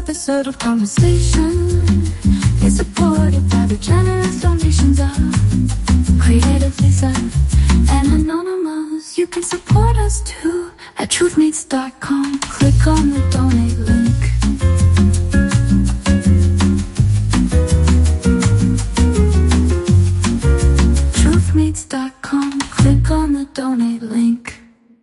episode of Conversation is supported by the generous donations of Creative Lisa and Anonymous. You can support us too at truthmeets.com. Click on the donate link. Truthmeets.com. Click on the donate link.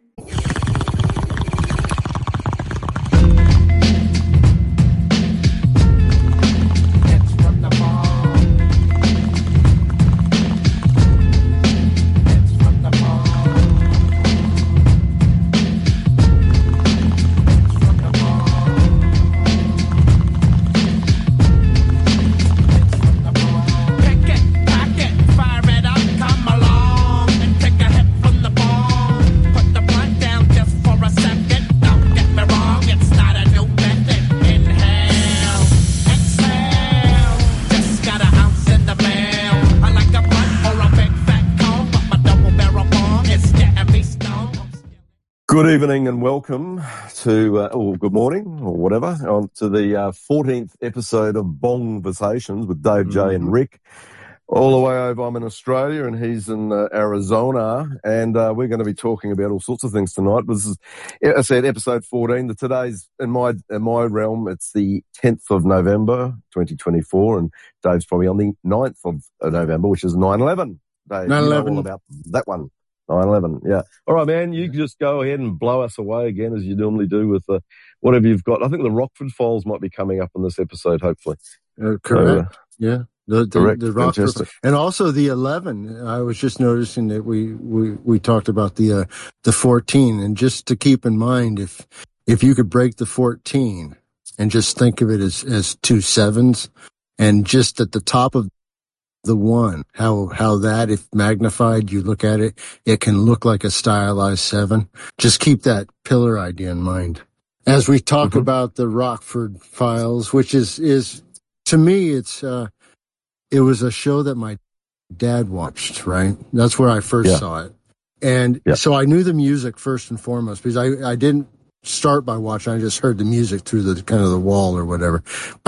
Good evening and welcome to, or good morning, or whatever, on to the 14th episode of Bongversations with Dave, Jay and Rick. All the way over, I'm in Australia and he's in Arizona, and we're going to be talking about all sorts of things tonight. This is, I said, episode 14. Today's, in my realm, it's the 10th of November, 2024, and Dave's probably on the 9th of November, which is 9/11. Dave, 9/11. You know all about that one. 9/11, yeah. All right, man, you can just go ahead and blow us away again as you normally do with whatever you've got. I think the Rockford Files might be coming up in this episode, hopefully. Correct, yeah. Correct. The Rockford, and also the 11. I was just noticing that we talked about the 14, and just to keep in mind, if you could break the 14 and just think of it as two sevens, and just at the top of the one, how that, if magnified, you look at it, it can look like a stylized 7. Just keep that pillar idea in mind as we talk about the Rockford Files, which is to me, it was a show that my dad watched, right? That's where I first saw it. And so I knew the music first and foremost, because I didn't start by watching, I just heard the music through the kind of the wall or whatever.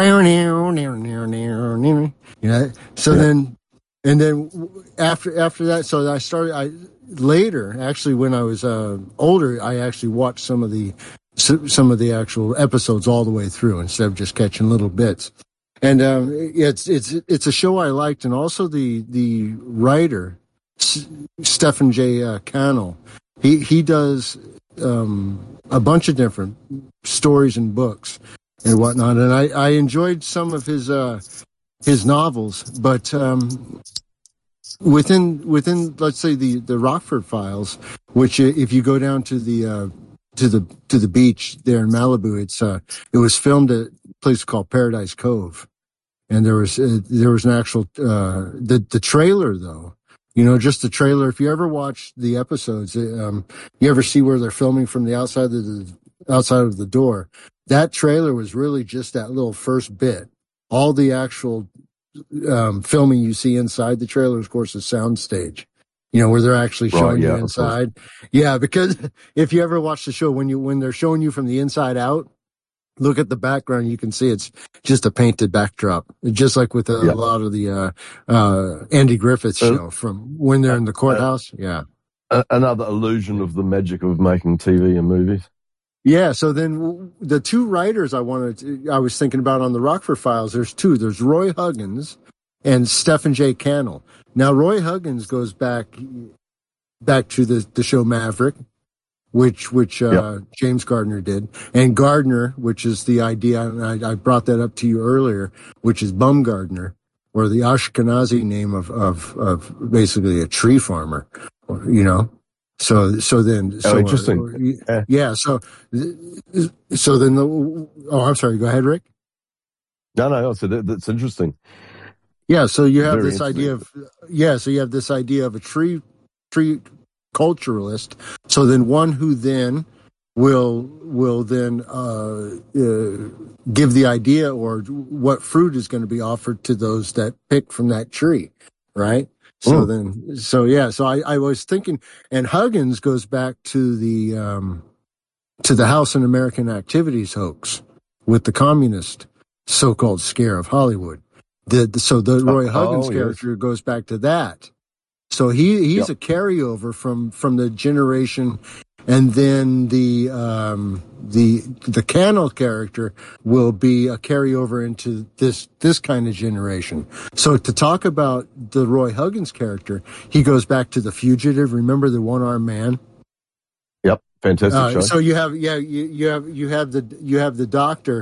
You know, so then, and then after that, so I later, actually, when I was older, I actually watched some of the actual episodes all the way through instead of just catching little bits. And it's a show I liked, and also the writer Stephen J. Cannell. He does a bunch of different stories and books and whatnot, and I enjoyed some of his novels, but within let's say the Rockford Files, which if you go down to the beach there in Malibu, it was filmed at a place called Paradise Cove, and there was an actual the trailer though. You know, just the trailer. If you ever watch the episodes, you ever see where they're filming from the outside of the door? That trailer was really just that little first bit. All the actual filming you see inside the trailer, of course, is soundstage. You know, where they're actually showing you inside. Yeah, because if you ever watch the show, when they're showing you from the inside out, look at the background, you can see it's just a painted backdrop, just like with a lot of the Andy Griffith show from when they're in the courthouse. Another illusion of the magic of making TV and movies. Yeah, so then the two writers I was thinking about on the Rockford Files, there's two. There's Roy Huggins and Stephen J. Cannell. Now, Roy Huggins goes back to the show Maverick, which James Gardner did, and Gardner, which is the idea, and I brought that up to you earlier, which is Bumgardner, or the Ashkenazi name of basically a tree farmer, you know. So interesting. Yeah. So then I'm sorry. Go ahead, Rick. No. So that's interesting. Yeah. So you have this idea of a tree culturalist. So then one who then will then give the idea or what fruit is going to be offered to those that pick from that tree, right? So I was thinking, and Huggins goes back to the House Un-American Activities hoax, with the communist so-called scare of Hollywood. So the Roy Huggins character goes back to that. So he's a carryover from the generation, and then the Cannell character will be a carryover into this kind of generation. So to talk about the Roy Huggins character, he goes back to The Fugitive. Remember the one-armed man? Yep, fantastic show. So you have the doctor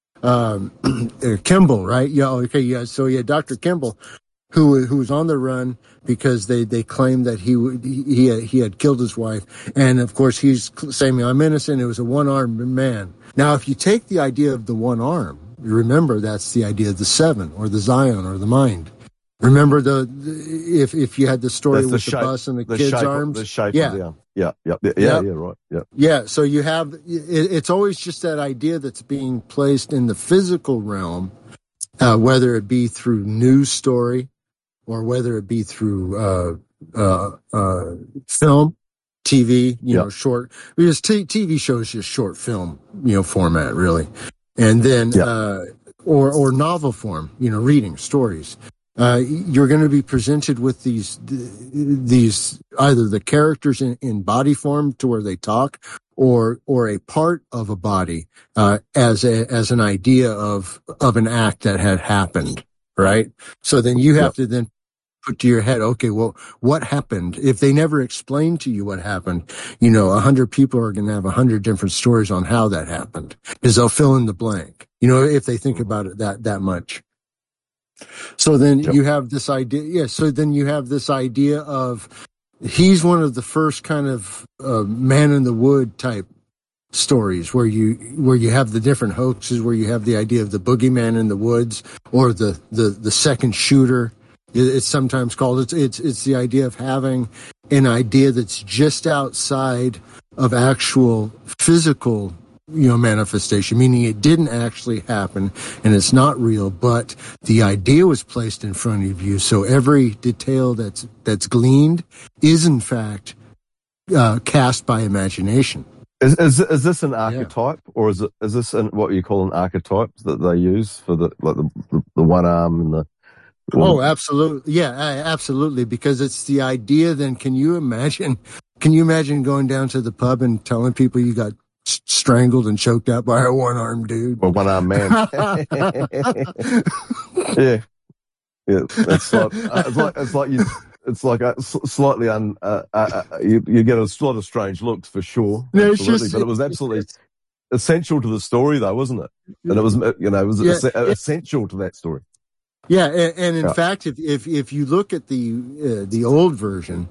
Kimball, right? Yeah, okay, yeah. So yeah, Dr. Kimball, who was on the run because they claimed that he had killed his wife, and of course he's saying, I'm innocent. It was a one-armed man. Now, if you take the idea of the one arm, you remember that's the idea of the seven or the Zion or the mind. Remember if you had the story with the bus and the kid's arms, the shape of the arm. Yeah, right. Yeah. Yeah, so you have it's always just that idea that's being placed in the physical realm, whether it be through news story or whether it be through film, TV, you know, short, because TV shows just short film, format really, and then or novel form, reading stories. You're going to be presented with these either the characters in body form to where they talk, or a part of a body as an idea of an act that had happened, right? So then you have to then put to your head, okay, well, what happened? If they never explain to you what happened, 100 people are going to have 100 different stories on how that happened, because they'll fill in the blank, if they think about it that much. So then you have this idea. Yeah. So then you have this idea of he's one of the first kind of man in the wood type stories where you have the different hoaxes, where you have the idea of the boogeyman in the woods or the second shooter. It's sometimes called. It's the idea of having an idea that's just outside of actual physical manifestation, meaning it didn't actually happen and it's not real, but the idea was placed in front of you. So every detail that's gleaned is in fact cast by imagination. Is this an archetype, or is this what you call an archetype that they use for the one arm and the? Oh, absolutely, yeah, absolutely, because it's the idea. Then can you imagine going down to the pub and telling people you got strangled and choked out by a one-armed dude? Or one-armed man. Yeah. It's like slightly you get a lot of strange looks for sure. No, absolutely, but it was absolutely essential to the story, though, wasn't it? And it was essential to that story. Yeah, and in fact, if you look at the old version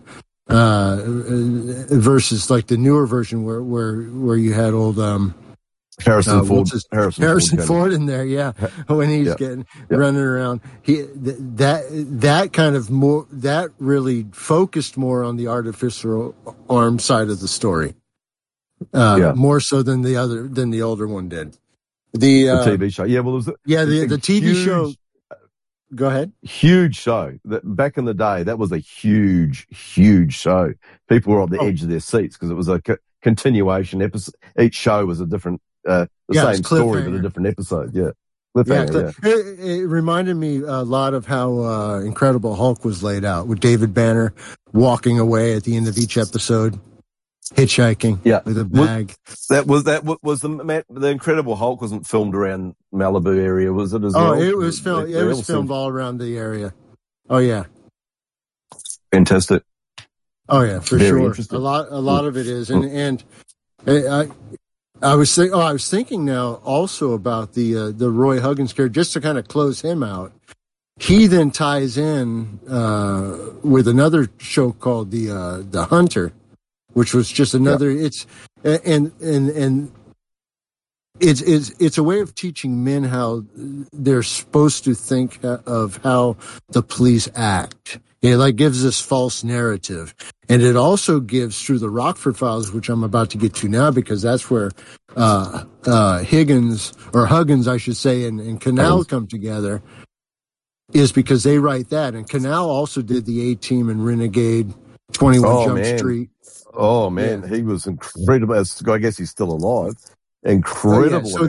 versus like the newer version where you had old Harrison Ford in there, yeah, when he's running around, that kind of more that really focused more on the artificial arm side of the story, more so than the older one did. The TV show, the TV show. Go ahead. Huge show. Back in the day, that was a huge, huge show. People were on the edge of their seats because it was a continuation episode. Each show was a different, same story, but a different episode. Yeah. It reminded me a lot of how Incredible Hulk was laid out, with David Banner walking away at the end of each episode, hitchhiking with a bag. Was the Incredible Hulk wasn't filmed around Malibu area, was it as well? Oh, it was filmed. It was filmed all around the area. Oh yeah, fantastic. Oh yeah, for sure. A lot of it is, and I was thinking now also about the Roy Huggins character, just to kind of close him out. He then ties in with another show called the Hunter, which was just another. It's it's a way of teaching men how they're supposed to think of how the police act. It gives this false narrative, and it also gives through the Rockford Files, which I'm about to get to now, because that's where Huggins, I should say, and Cannell come together. Is because they write that, and Cannell also did the A-Team and Renegade, 21 Jump Street. Oh man, he was incredible. I guess he's still alive. Incredible. So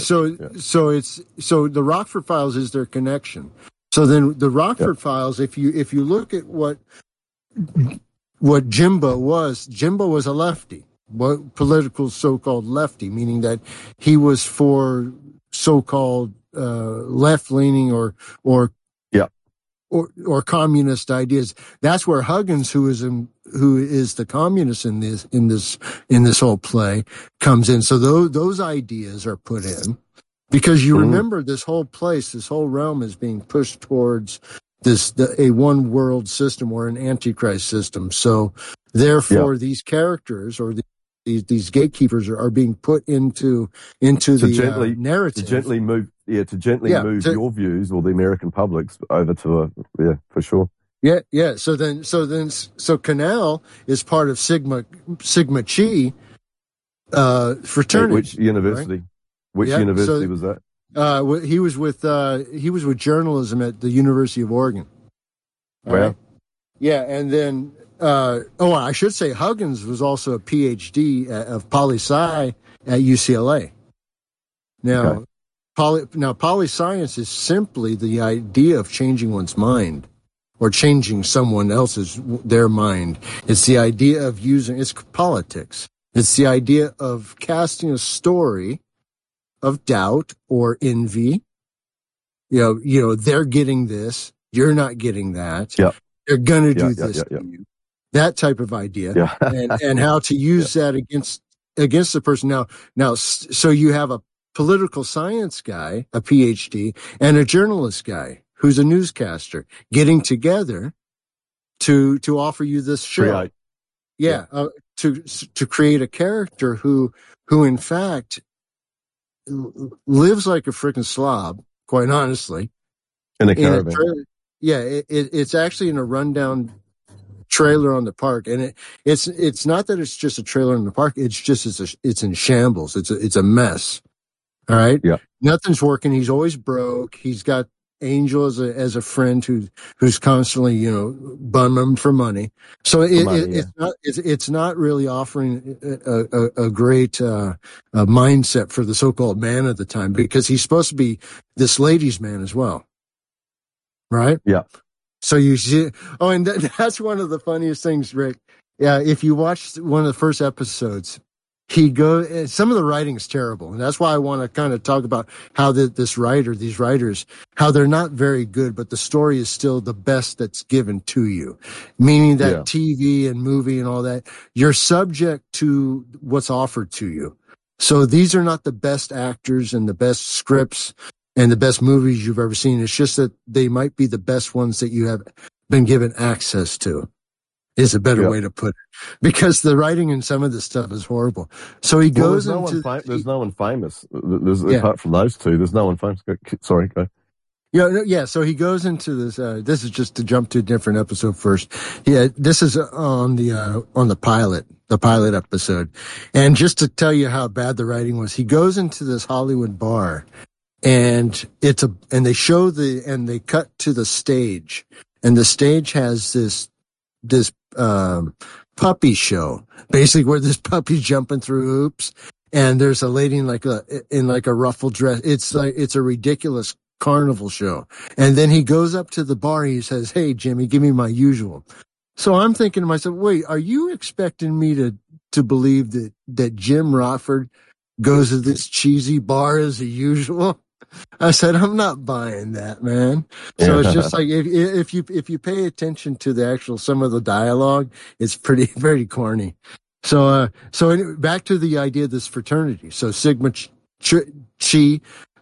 the Rockford Files is their connection. So then the Rockford Files, if you look at what Jimbo was a lefty, what political so-called lefty, meaning that he was for so-called left-leaning or communist ideas. That's where Huggins, who is the communist in this whole play, comes in. So those ideas are put in because you remember this whole place, this whole realm is being pushed towards a one world system or an antichrist system. So therefore, these characters or these gatekeepers are being put into the narrative to gently move your views or the American public's over to for sure. So Canal is part of Sigma Chi fraternity. Which university? Right? Which university was that? He was with journalism at the University of Oregon. Wow. Yeah, and then I should say Huggins was also a PhD of poli-sci at UCLA. Now, poli-science is simply the idea of changing one's mind or changing someone else's their mind. It's the idea of it's politics. It's the idea of casting a story of doubt or envy. You know, they're getting this, you're not getting that. Yeah. They're going to do this to you. That type of idea. Yeah. and how to use that against the person. Now, so you have a political science guy, a PhD, and a journalist guy who's a newscaster getting together to offer you this show. To create a character who in fact lives like a freaking slob, quite honestly. In a caravan. It's actually in a rundown trailer on the park, and it's not that it's just a trailer in the park. It's just it's in shambles. It's a mess. All right. Yeah. Nothing's working. He's always broke. He's got Angel as a friend who's constantly bumming him for money. So it's not really offering a great mindset for the so-called man at the time, because he's supposed to be this ladies' man as well, right? Yeah. So you see, and that's one of the funniest things, Rick. Yeah, if you watch one of the first episodes, some of the writing is terrible. And that's why I want to kind of talk about how these writers, how they're not very good, but the story is still the best that's given to you. Meaning that TV and movie and all that, you're subject to what's offered to you. So these are not the best actors and the best scripts and the best movies you've ever seen. It's just that they might be the best ones that you have been given access to. Is a better way to put it, because the writing in some of this stuff is horrible. So he goes into. There's no one famous. Apart from those two, there's no one famous. Sorry, go. Yeah. So he goes into this. This is just to jump to a different episode first. Yeah, this is on the pilot episode, and just to tell you how bad the writing was, he goes into this Hollywood bar, and they show they cut to the stage, and the stage has this puppy show, basically, where this puppy's jumping through hoops, and there's a lady in like a ruffled dress. It's a ridiculous carnival show. And then he goes up to the bar. He says, "Hey, Jimmy, give me my usual." So I'm thinking to myself, wait, are you expecting me to believe that Jim Rockford goes to this cheesy bar as usual? I said, I'm not buying that, man. So it's just like, if you pay attention to the actual, some of the dialogue, it's very corny. So back to the idea of this fraternity. So Sigma Chi,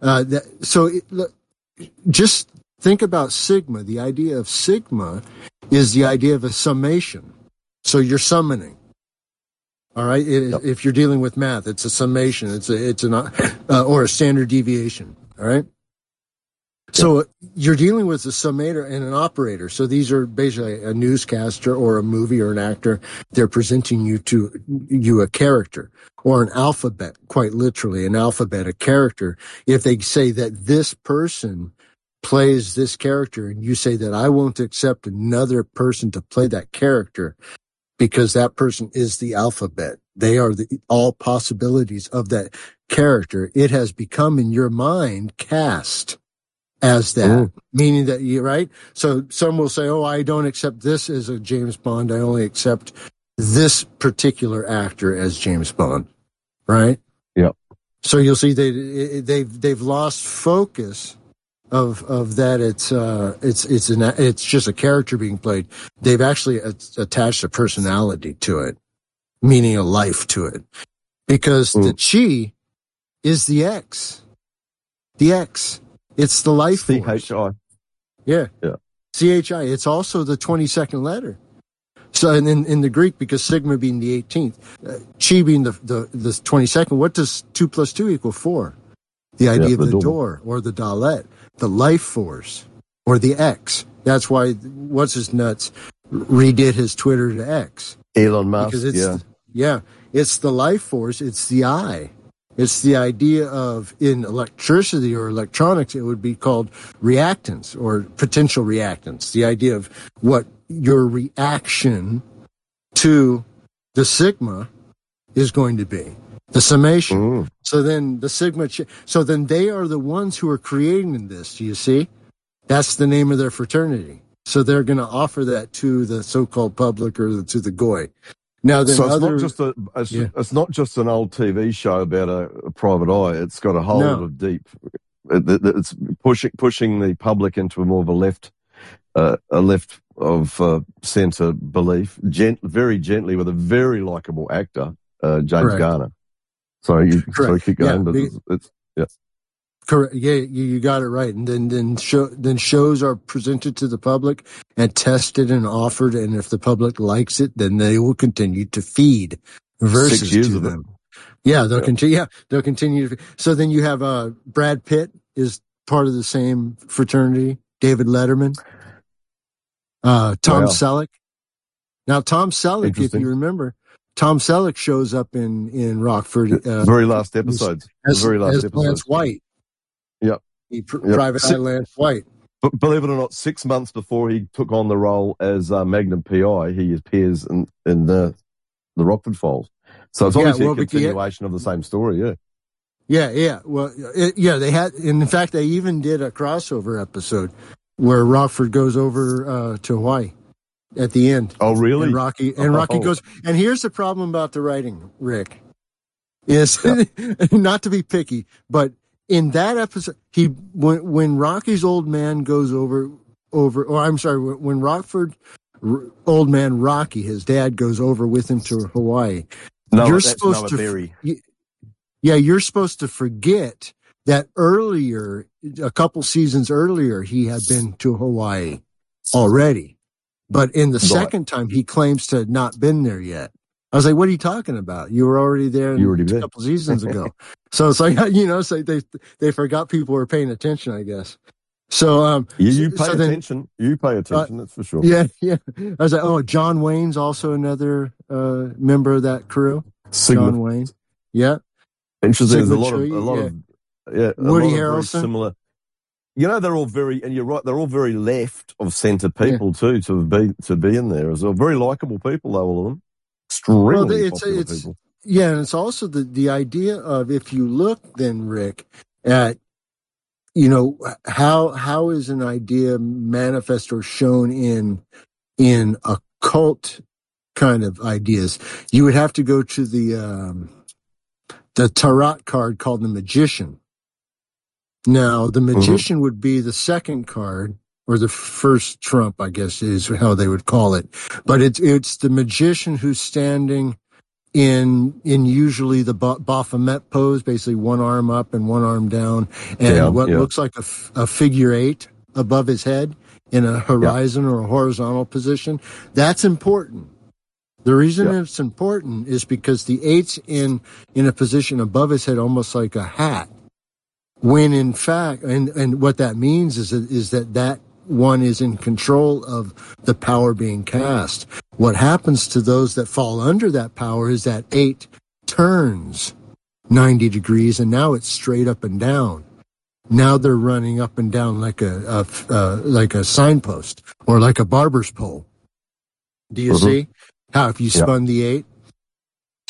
just think about Sigma. The idea of Sigma is the idea of a summation. So you're summoning. All right. If you're dealing with math, it's a summation. It's or a standard deviation. All right. So you're dealing with a summator and an operator. So these are basically a newscaster or a movie or an actor. They're presenting you a character, or an alphabet, quite literally an alphabet, a character. If they say that this person plays this character, and you say that I won't accept another person to play that character because that person is the alphabet. They are all possibilities of that character. It has become in your mind cast as that, meaning that you, right? So some will say, oh, I don't accept this as a James Bond. I only accept this particular actor as James Bond, right? Yeah. So you'll see they've lost focus of that. It's just a character being played. They've actually attached a personality to it, meaning a life to it, because the chi is the X. The X. It's the life force. CHI. Yeah. Yeah. CHI. It's also the 22nd letter. So in the Greek, because sigma being the 18th, chi being the 22nd, what does 2 + 2 = 4? The idea of the door or the Dalet, the life force or the X. That's why what's his nuts redid his Twitter to X. Elon Musk. Because it's the life force. It's the I. It's the idea of, in electricity or electronics, it would be called reactance or potential reactance. The idea of what your reaction to the sigma is going to be, the summation. So then the sigma, so then they are the ones who are creating this. Do you see? That's the name of their fraternity. So they're going to offer that to the so-called public or to the goy. Now, then so it's not just an old TV show about a private eye. It's got a whole lot of deep. It's pushing the public into a more of a left of centre belief, very gently, with a very likable actor, James Garner. So keep going, but it's correct. Yeah, you got it right. And then shows are presented to the public and tested and offered, and if the public likes it, then they will continue to feed verses 6 years to of them. Yeah, they'll continue. Yeah, they'll continue. So then you have Brad Pitt is part of the same fraternity. David Letterman, Tom Selleck. Now Tom Selleck, if you remember, Tom Selleck shows up in Rockford. Very last episodes. As Lance White. Yep. Private Eye Lance White. But believe it or not, 6 months before he took on the role as Magnum PI, he appears in the Rockford Files. So it's obviously a continuation of the same story, yeah. Yeah. Well, they had, and in fact, they even did a crossover episode where Rockford goes over to Hawaii at the end. Oh, really? And Rocky goes. And here's the problem about the writing, Rick, is not to be picky, but in that episode, when Rocky's old man goes when Rockford old man Rocky, his dad, goes over with him to Hawaii. You're supposed to forget that earlier, a couple seasons earlier, he had been to Hawaii already. But in the second time, he claims to have not been there yet. I was like, what are you talking about? You were already there a couple seasons ago. So it's like, it's like they forgot people were paying attention, I guess. So, you pay attention. You pay attention, that's for sure. Yeah. I was like, John Wayne's also another, member of that crew. John Wayne. Yeah. Interesting. There's a lot of Woody Harrelson. Similar. They're all and you're right, they're all very left of centre people too, to be in there as well. Very likable people, though, all of them. Extremely popular people. Yeah, and it's also the idea of, if you look then, Rick, at, how is an idea manifest or shown in occult kind of ideas, you would have to go to the tarot card called the Magician. Now, the Magician would be the second card, or the first trump, I guess is how they would call it. But it's the Magician who's standing in usually the Baphomet pose, basically one arm up and one arm down, and looks like a figure 8 above his head in a horizon or a horizontal position. That's important. The reason it's important is because the 8's in a position above his head, almost like a hat. When in fact, and what that means is that one is in control of the power being cast. What happens to those that fall under that power is that 8 turns 90 degrees, and now it's straight up and down. Now they're running up and down like a signpost or like a barber's pole. Do you see how if you spun the 8?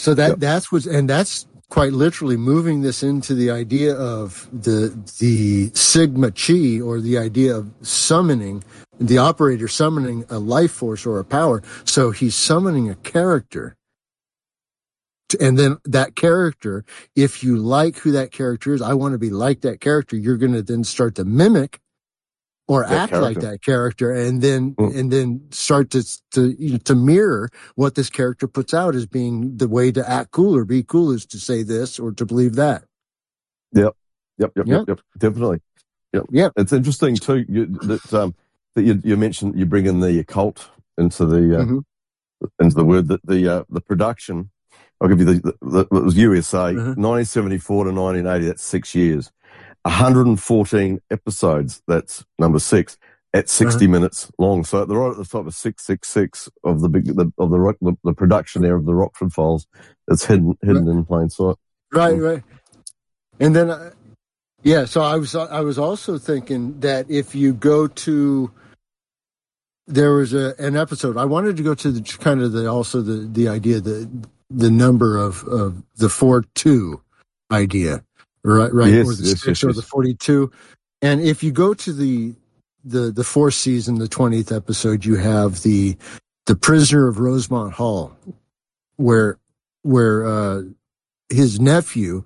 So that's quite literally moving this into the idea of the Sigma Chi, or the idea of summoning, the operator summoning a life force or a power. So he's summoning a character. And then that character, if you like who that character is, I want to be like that character, you're going to then start to mimic or That act character. like that character, and then start to mirror what this character puts out as being the way to act cool or be cool, is to say this or to believe that. Yep. Definitely. Yep. It's interesting too that you mentioned you bring in the occult into the word, that the production. I'll give you it was USA, 1974 to 1980. That's 6 years. 114 episodes. That's number 6 at 60 minutes long. So they're right at the top of 666 of the production there of the Rockford Files. That's hidden in plain sight. Right. And then, so I was also thinking that if you go to, there was an episode, I wanted to go to the idea, the number of the 4-2 idea, right? Yes, or the 6 or the 42. And if you go to the fourth season, the 20th episode, you have the Prisoner of Rosemont Hall, where his nephew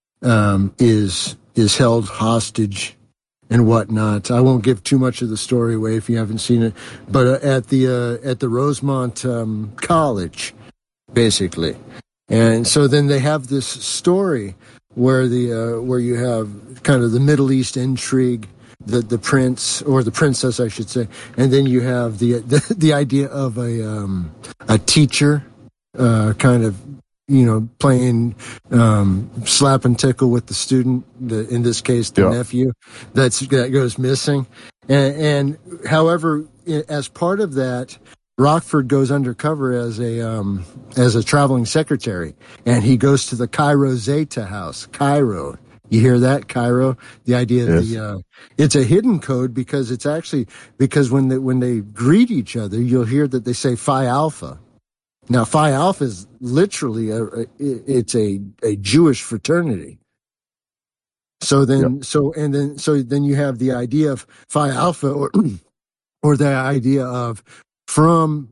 is held hostage and whatnot. I won't give too much of the story away if you haven't seen it, but at the Rosemont College, basically. And so then they have this story where you have kind of the Middle East intrigue, the prince or the princess, I should say, and then you have the idea of a teacher kind of, playing slap and tickle with the student, in this case the nephew that goes missing, and however, as part of that, Rockford goes undercover as a traveling secretary, and he goes to the Cairo Zeta house. Cairo, you hear that? Cairo. The idea of it's a hidden code, because it's actually, because when they greet each other, you'll hear that they say Phi Alpha. Now, Phi Alpha is literally it's a Jewish fraternity. So then you have the idea of Phi Alpha, or the idea of from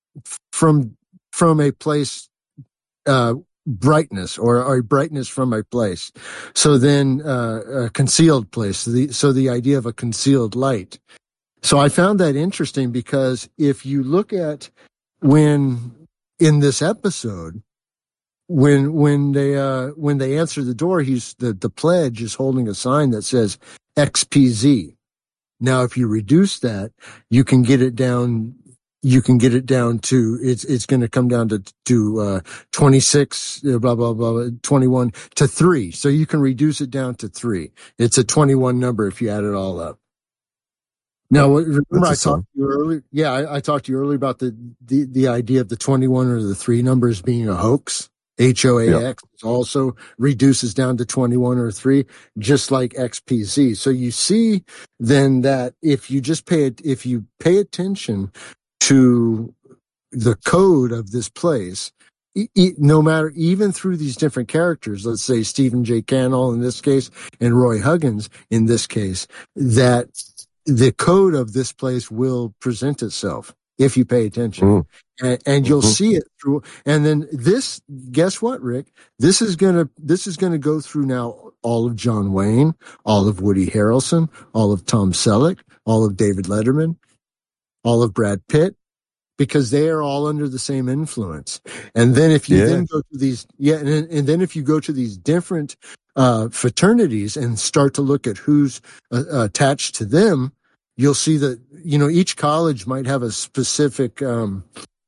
a place, brightness, or a brightness from a place. So then a concealed place. So the idea of a concealed light. So I found that interesting, because if you look at when in this episode, when they answer the door, the pledge is holding a sign that says XPZ. Now, if you reduce that, you can get it down. You can get it down to, it's going to come down to 26, blah, blah, blah, 21 to 3. So you can reduce it down to 3. It's a 21 number if you add it all up. Now, remember I talked to you earlier? Yeah, I talked to you earlier about the idea of the 21 or the 3 numbers being a hoax. HOAX also reduces down to 21 or 3, just like XPZ. So you see then that if you pay attention to the code of this place, no matter, even through these different characters, let's say Stephen J. Cannell in this case and Roy Huggins in this case, that the code of this place will present itself if you pay attention. And you'll see it through. And then this, guess what, Rick? This is gonna go through now all of John Wayne, all of Woody Harrelson, all of Tom Selleck, all of David Letterman, all of Brad Pitt, because they are all under the same influence. And then if you then go to these, and then if you go to these different fraternities and start to look at who's attached to them, you'll see that, each college might have a specific. Do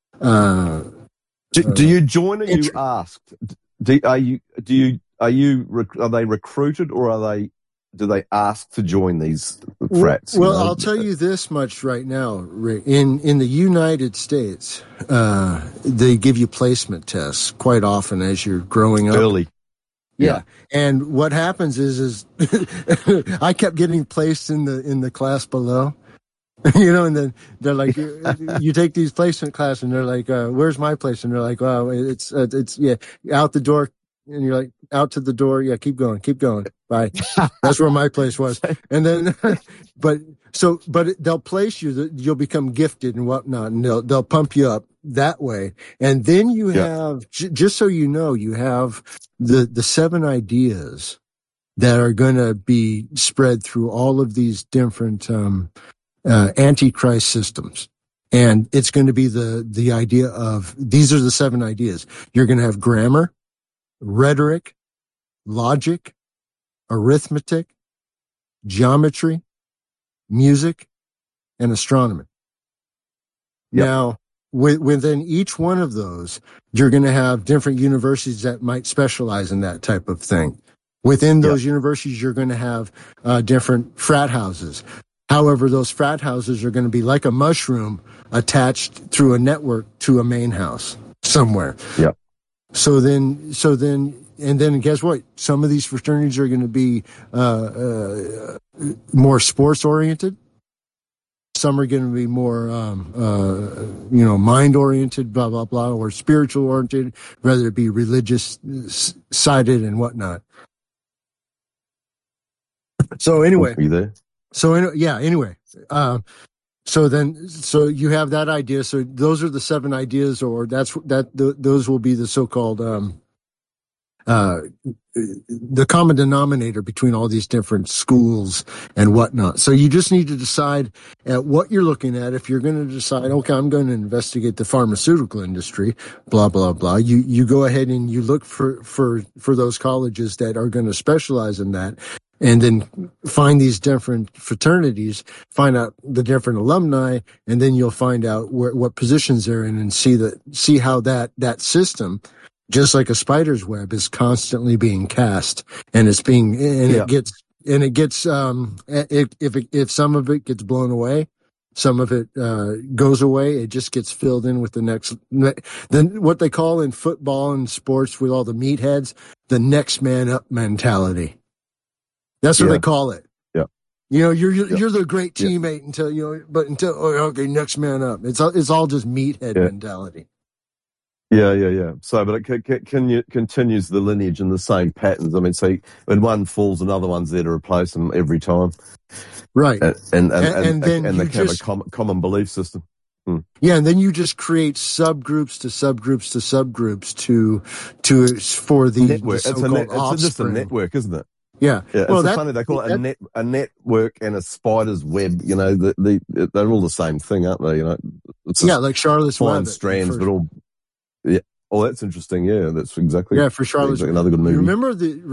you join, or you asked? Are they recruited, or do they ask to join these frats? Well, I'll tell you this much right now, Rick. In the United States, they give you placement tests quite often as you're growing up. Early. Yeah. And what happens is I kept getting placed in the class below. And then they're like, you take these placement class, and they're like, where's my place? And they're like, well, it's out the door. And you're like, out to the door. Yeah, keep going. Bye. That's where my place was. And then, but they'll place you, you'll become gifted and whatnot, and they'll pump you up that way. And then you have, just so you know, you have the 7 ideas that are going to be spread through all of these different, antichrist systems. And it's going to be the idea of, these are the 7 ideas. You're going to have grammar, rhetoric, logic, arithmetic, geometry, music, and astronomy. Yep. Now, within each one of those, you're going to have different universities that might specialize in that type of thing. Within those universities, you're going to have different frat houses. However, those frat houses are going to be like a mushroom attached through a network to a main house somewhere. Yeah. So then, and then guess what? Some of these fraternities are going to be more sports oriented. Some are going to be more, mind oriented, blah, blah, blah, or spiritual oriented, whether it be religious sided and whatnot. So anyway. Are you there? So anyway. So you have that idea. So those are the 7 ideas, or those will be the so-called, the common denominator between all these different schools and whatnot. So you just need to decide at what you're looking at. If you're going to decide, okay, I'm going to investigate the pharmaceutical industry, blah, blah, blah. You go ahead and you look for those colleges that are going to specialize in that. And then find these different fraternities, find out the different alumni, and then you'll find out what positions they're in, and see how that system, just like a spider's web, is constantly being cast, and it gets if some of it gets blown away, some of it goes away, it just gets filled in with the next. Then what they call in football and sports with all the meatheads, the next man up mentality. That's what they call it. Yeah. You're the great teammate until next man up. It's all just meathead mentality. Yeah. So, but it continues the lineage in the same patterns. I mean, so when one falls, another one's there to replace them every time. Right. And then they have a common belief system. Yeah, and then you just create subgroups to subgroups to subgroups for the network. It's just a network, isn't it? Yeah. Well, it's funny they call it a network and a spider's web. They're all the same thing, aren't they? It's like Charlotte's Web. Fine strands, but all. Yeah. Oh, that's interesting. Yeah, that's exactly. Yeah, for Charlotte's Web. Another good movie. Remember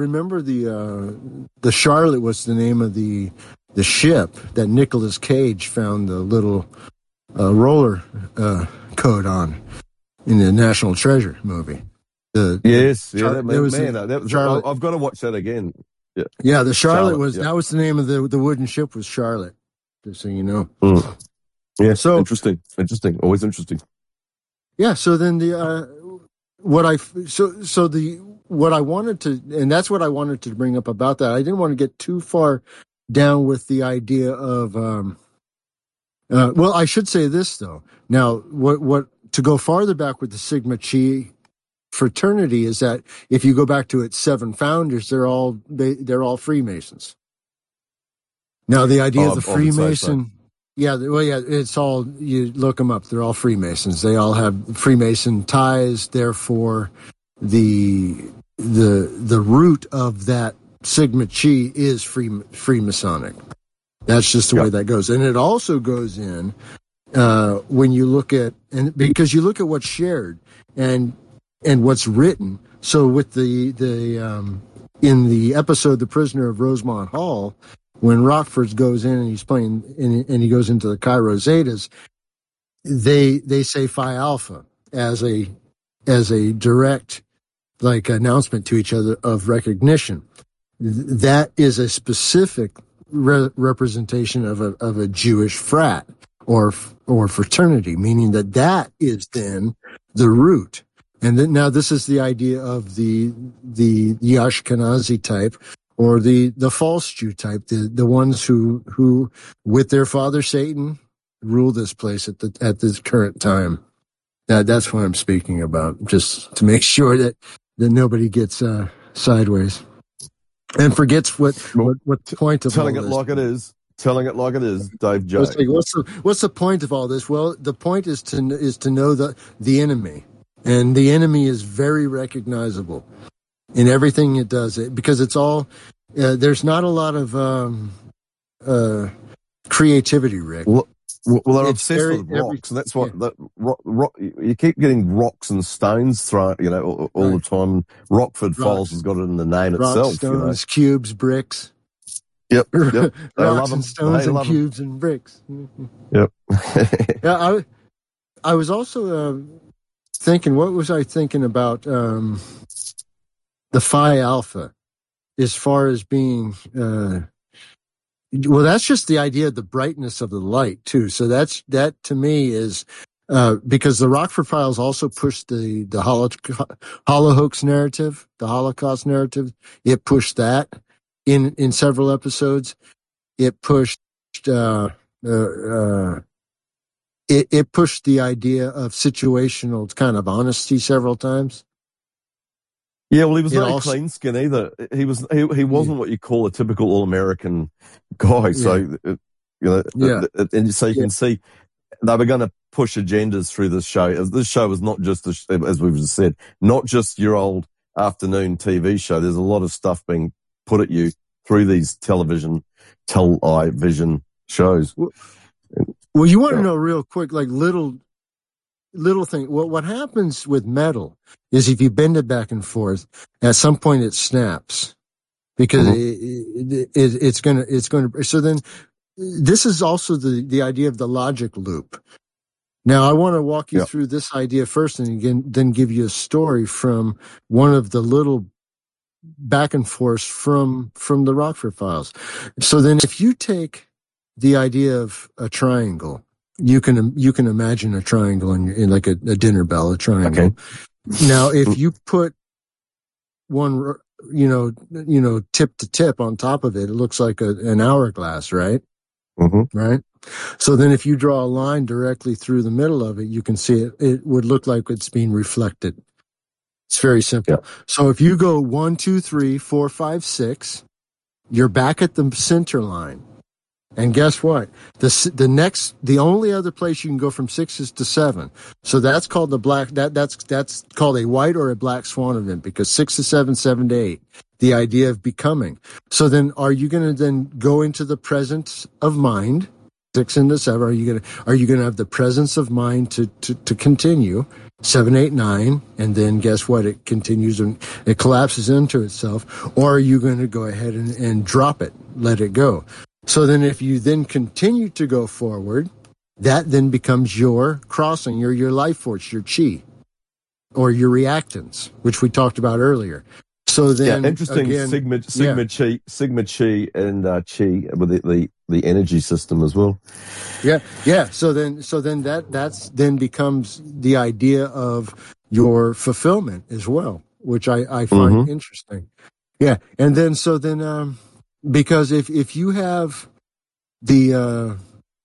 the Charlotte was the name of the ship that Nicolas Cage found the little roller code on in the National Treasure movie. Yes, I've got to watch that again. Yeah, the Charlotte that was the name of the wooden ship, was Charlotte, just so you know. Yeah, so interesting, always interesting. Yeah, so then what I wanted to, and that's what I wanted to bring up about that. I didn't want to get too far down with the idea of well, I should say this though. Now, what to go farther back with the Sigma Chi fraternity is that if you go back to its 7 founders, they're all Freemasons. Now, the idea of the Freemason, it's all, you look them up, they're all Freemasons. They all have Freemason ties. Therefore, the root of that Sigma Chi is Freemasonic. That's just the way that goes, and it also goes in when you look at, and because you look at what's shared and what's written. So with the in the episode The Prisoner of Rosemont Hall, when Rockford goes in and he's playing and he goes into the Cairo Zetas, they say Phi Alpha as a direct announcement to each other of recognition. That is a specific representation of a Jewish frat or fraternity, meaning that is then the root. And then now this is the idea of the Ashkenazi type, or the false Jew type, the ones who with their father Satan rule this place at this current time. That's what I'm speaking about, just to make sure that nobody gets sideways and forgets what the point of telling all it this. like it is. Telling it like it is, Dave J. What's the point of all this? Well, the point is to know the enemy, and the enemy is very recognizable in everything it does. Because it's all there's not a lot of creativity, Rick. Well, they're obsessed with rocks, and that's what you keep getting rocks and stones thrown, all the time. Rockford Files has got it in the name itself. Stones, cubes, bricks. Yep. Rocks and stones and cubes and bricks. Yep. Yeah, I was also thinking. What was I thinking about the Phi Alpha, as far as being? Well, that's just the idea of the brightness of the light too. So that to me is because the Rockford Files also pushed the Holocaust narrative, the Holocaust narrative. It pushed that in several episodes. It pushed it pushed the idea of situational kind of honesty several times. Yeah, well, he was no clean skin either. He wasn't what you call a typical all-American guy. So, and so you can see they were going to push agendas through this show. This show is not just, as we've just said, not just your old afternoon TV show. There's a lot of stuff being put at you through these television shows. Well, you want to know real quick, like little thing. Well, what happens with metal is if you bend it back and forth, at some point it snaps because it's going to. So then, this is also the idea of the logic loop. Now, I want to walk you through this idea first, and then give you a story from one of the little back and forth from the Rockford Files. So then, if you take the idea of a triangle. You can imagine a triangle in like a dinner bell, a triangle. Okay. Now, if you put one, tip to tip on top of it, it looks like an hourglass, right? Mm-hmm. Right. So then, if you draw a line directly through the middle of it, you can see it. It would look like it's being reflected. It's very simple. Yeah. So if you go 1, 2, 3, 4, 5, 6, you're back at the center line. And guess what? The only other place you can go from 6 is to 7. So that's called that's called a white or a black swan event, because 6 to 7, 7 to 8, the idea of becoming. So then are you going to then go into the presence of mind, 6 into 7? Are you going to have the presence of mind to continue 7, 8, 9, and then guess what? It continues and it collapses into itself. Or are you going to go ahead and drop it, let it go? So then if you then continue to go forward, that then becomes your crossing, your life force, your chi, or your reactance, which we talked about earlier. So then, interesting. Again, sigma chi, and chi with the energy system as well. Yeah. So then that's then becomes the idea of your fulfillment as well, which I find interesting. Yeah, and then because if you have the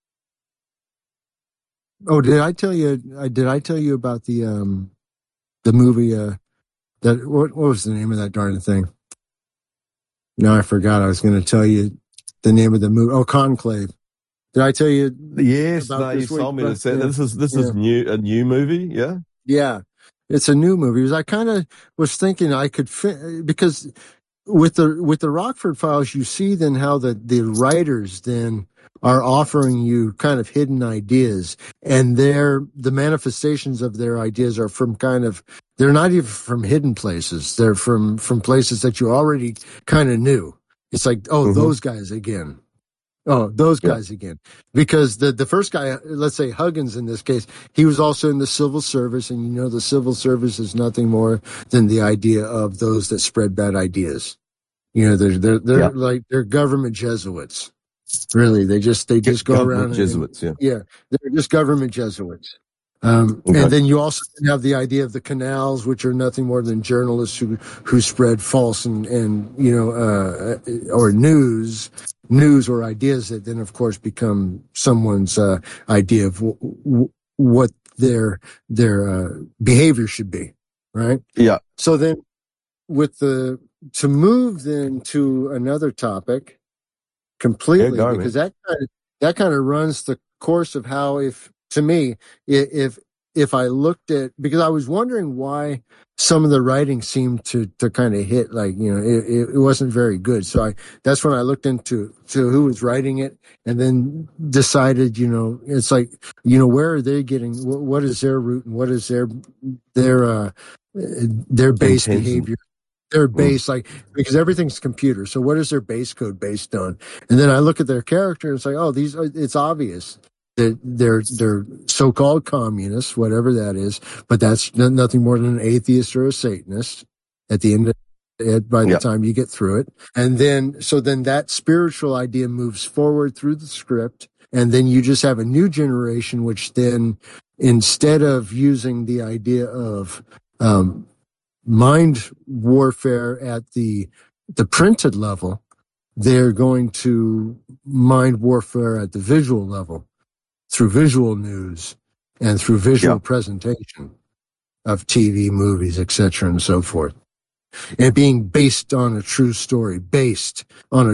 did I tell you about the movie that what was the name of that darn thing? No, I forgot. I was going to tell you the name of the movie. Oh, Conclave. Did I tell you? Yes, you told me to say this is a new movie. Yeah. Yeah, it's a new movie. Because I kind of was thinking I could because with the Rockford Files, you see then how the writers then are offering you kind of hidden ideas, and the manifestations of their ideas are from they're not even from hidden places. They're from places that you already kind of knew. It's like, those guys again. Oh, those guys again. Because the first guy, let's say Huggins in this case, he was also in the civil service, and the civil service is nothing more than the idea of those that spread bad ideas. They're like, they're government Jesuits. Really, they just go around. Jesuits, they're just government Jesuits. Okay. And then you also have the idea of the canals, which are nothing more than journalists who spread false and or news or ideas that then, of course, become someone's idea of what their behavior should be, right? Yeah. So then, to move then to another topic completely, Yeah, go, because man. that kind of runs the course of how, if I looked at, because I was wondering why some of the writing seemed to kind of hit, like, it wasn't very good. So that's when I looked into who was writing it, and then decided, it's like, where are they getting, what is their root, and what is their base Intention. behavior, their base, like, because everything's computer. So what is their base code based on? And then I look at their character and it's like, oh, it's obvious that they're so-called communists, whatever that is, but that's nothing more than an atheist or a Satanist at the end of it, by the time you get through it. And then that spiritual idea moves forward through the script. And then you just have a new generation, which then, instead of using the idea of, mind warfare at the printed level, they're going to mind warfare at the visual level, through visual news and through visual presentation of TV, movies, etc., and so forth. And being based on a true story. It's,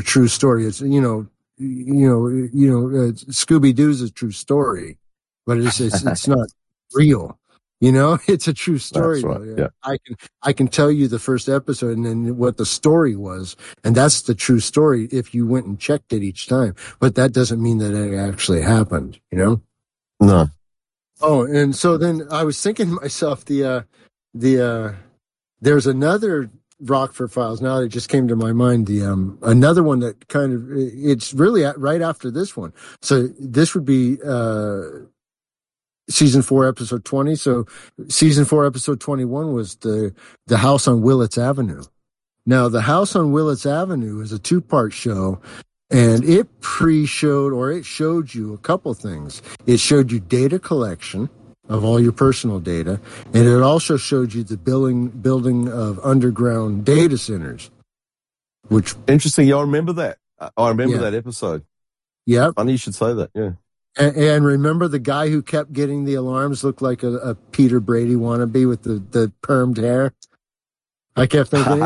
Scooby-Doo's a true story, but it's not real. It's a true story. That's right. Yeah. I can tell you the first episode and then what the story was, and that's the true story if you went and checked it each time. But that doesn't mean that it actually happened, No. Oh, and so then I was thinking to myself, there's another Rockford Files. Now it just came to my mind. Another one that it's really right after this one. So this would be season 4, episode 20. So season 4, episode 21 was the House on Willits Avenue. Now, the House on Willits Avenue is a 2-part show, and it showed you a couple things. It showed you data collection of all your personal data, and it also showed you the building of underground data centers. Which interesting. Yeah, I remember that. I remember that episode. Yeah. Funny you should say that. Yeah. And remember the guy who kept getting the alarms looked like a Peter Brady wannabe with the permed hair? I kept thinking,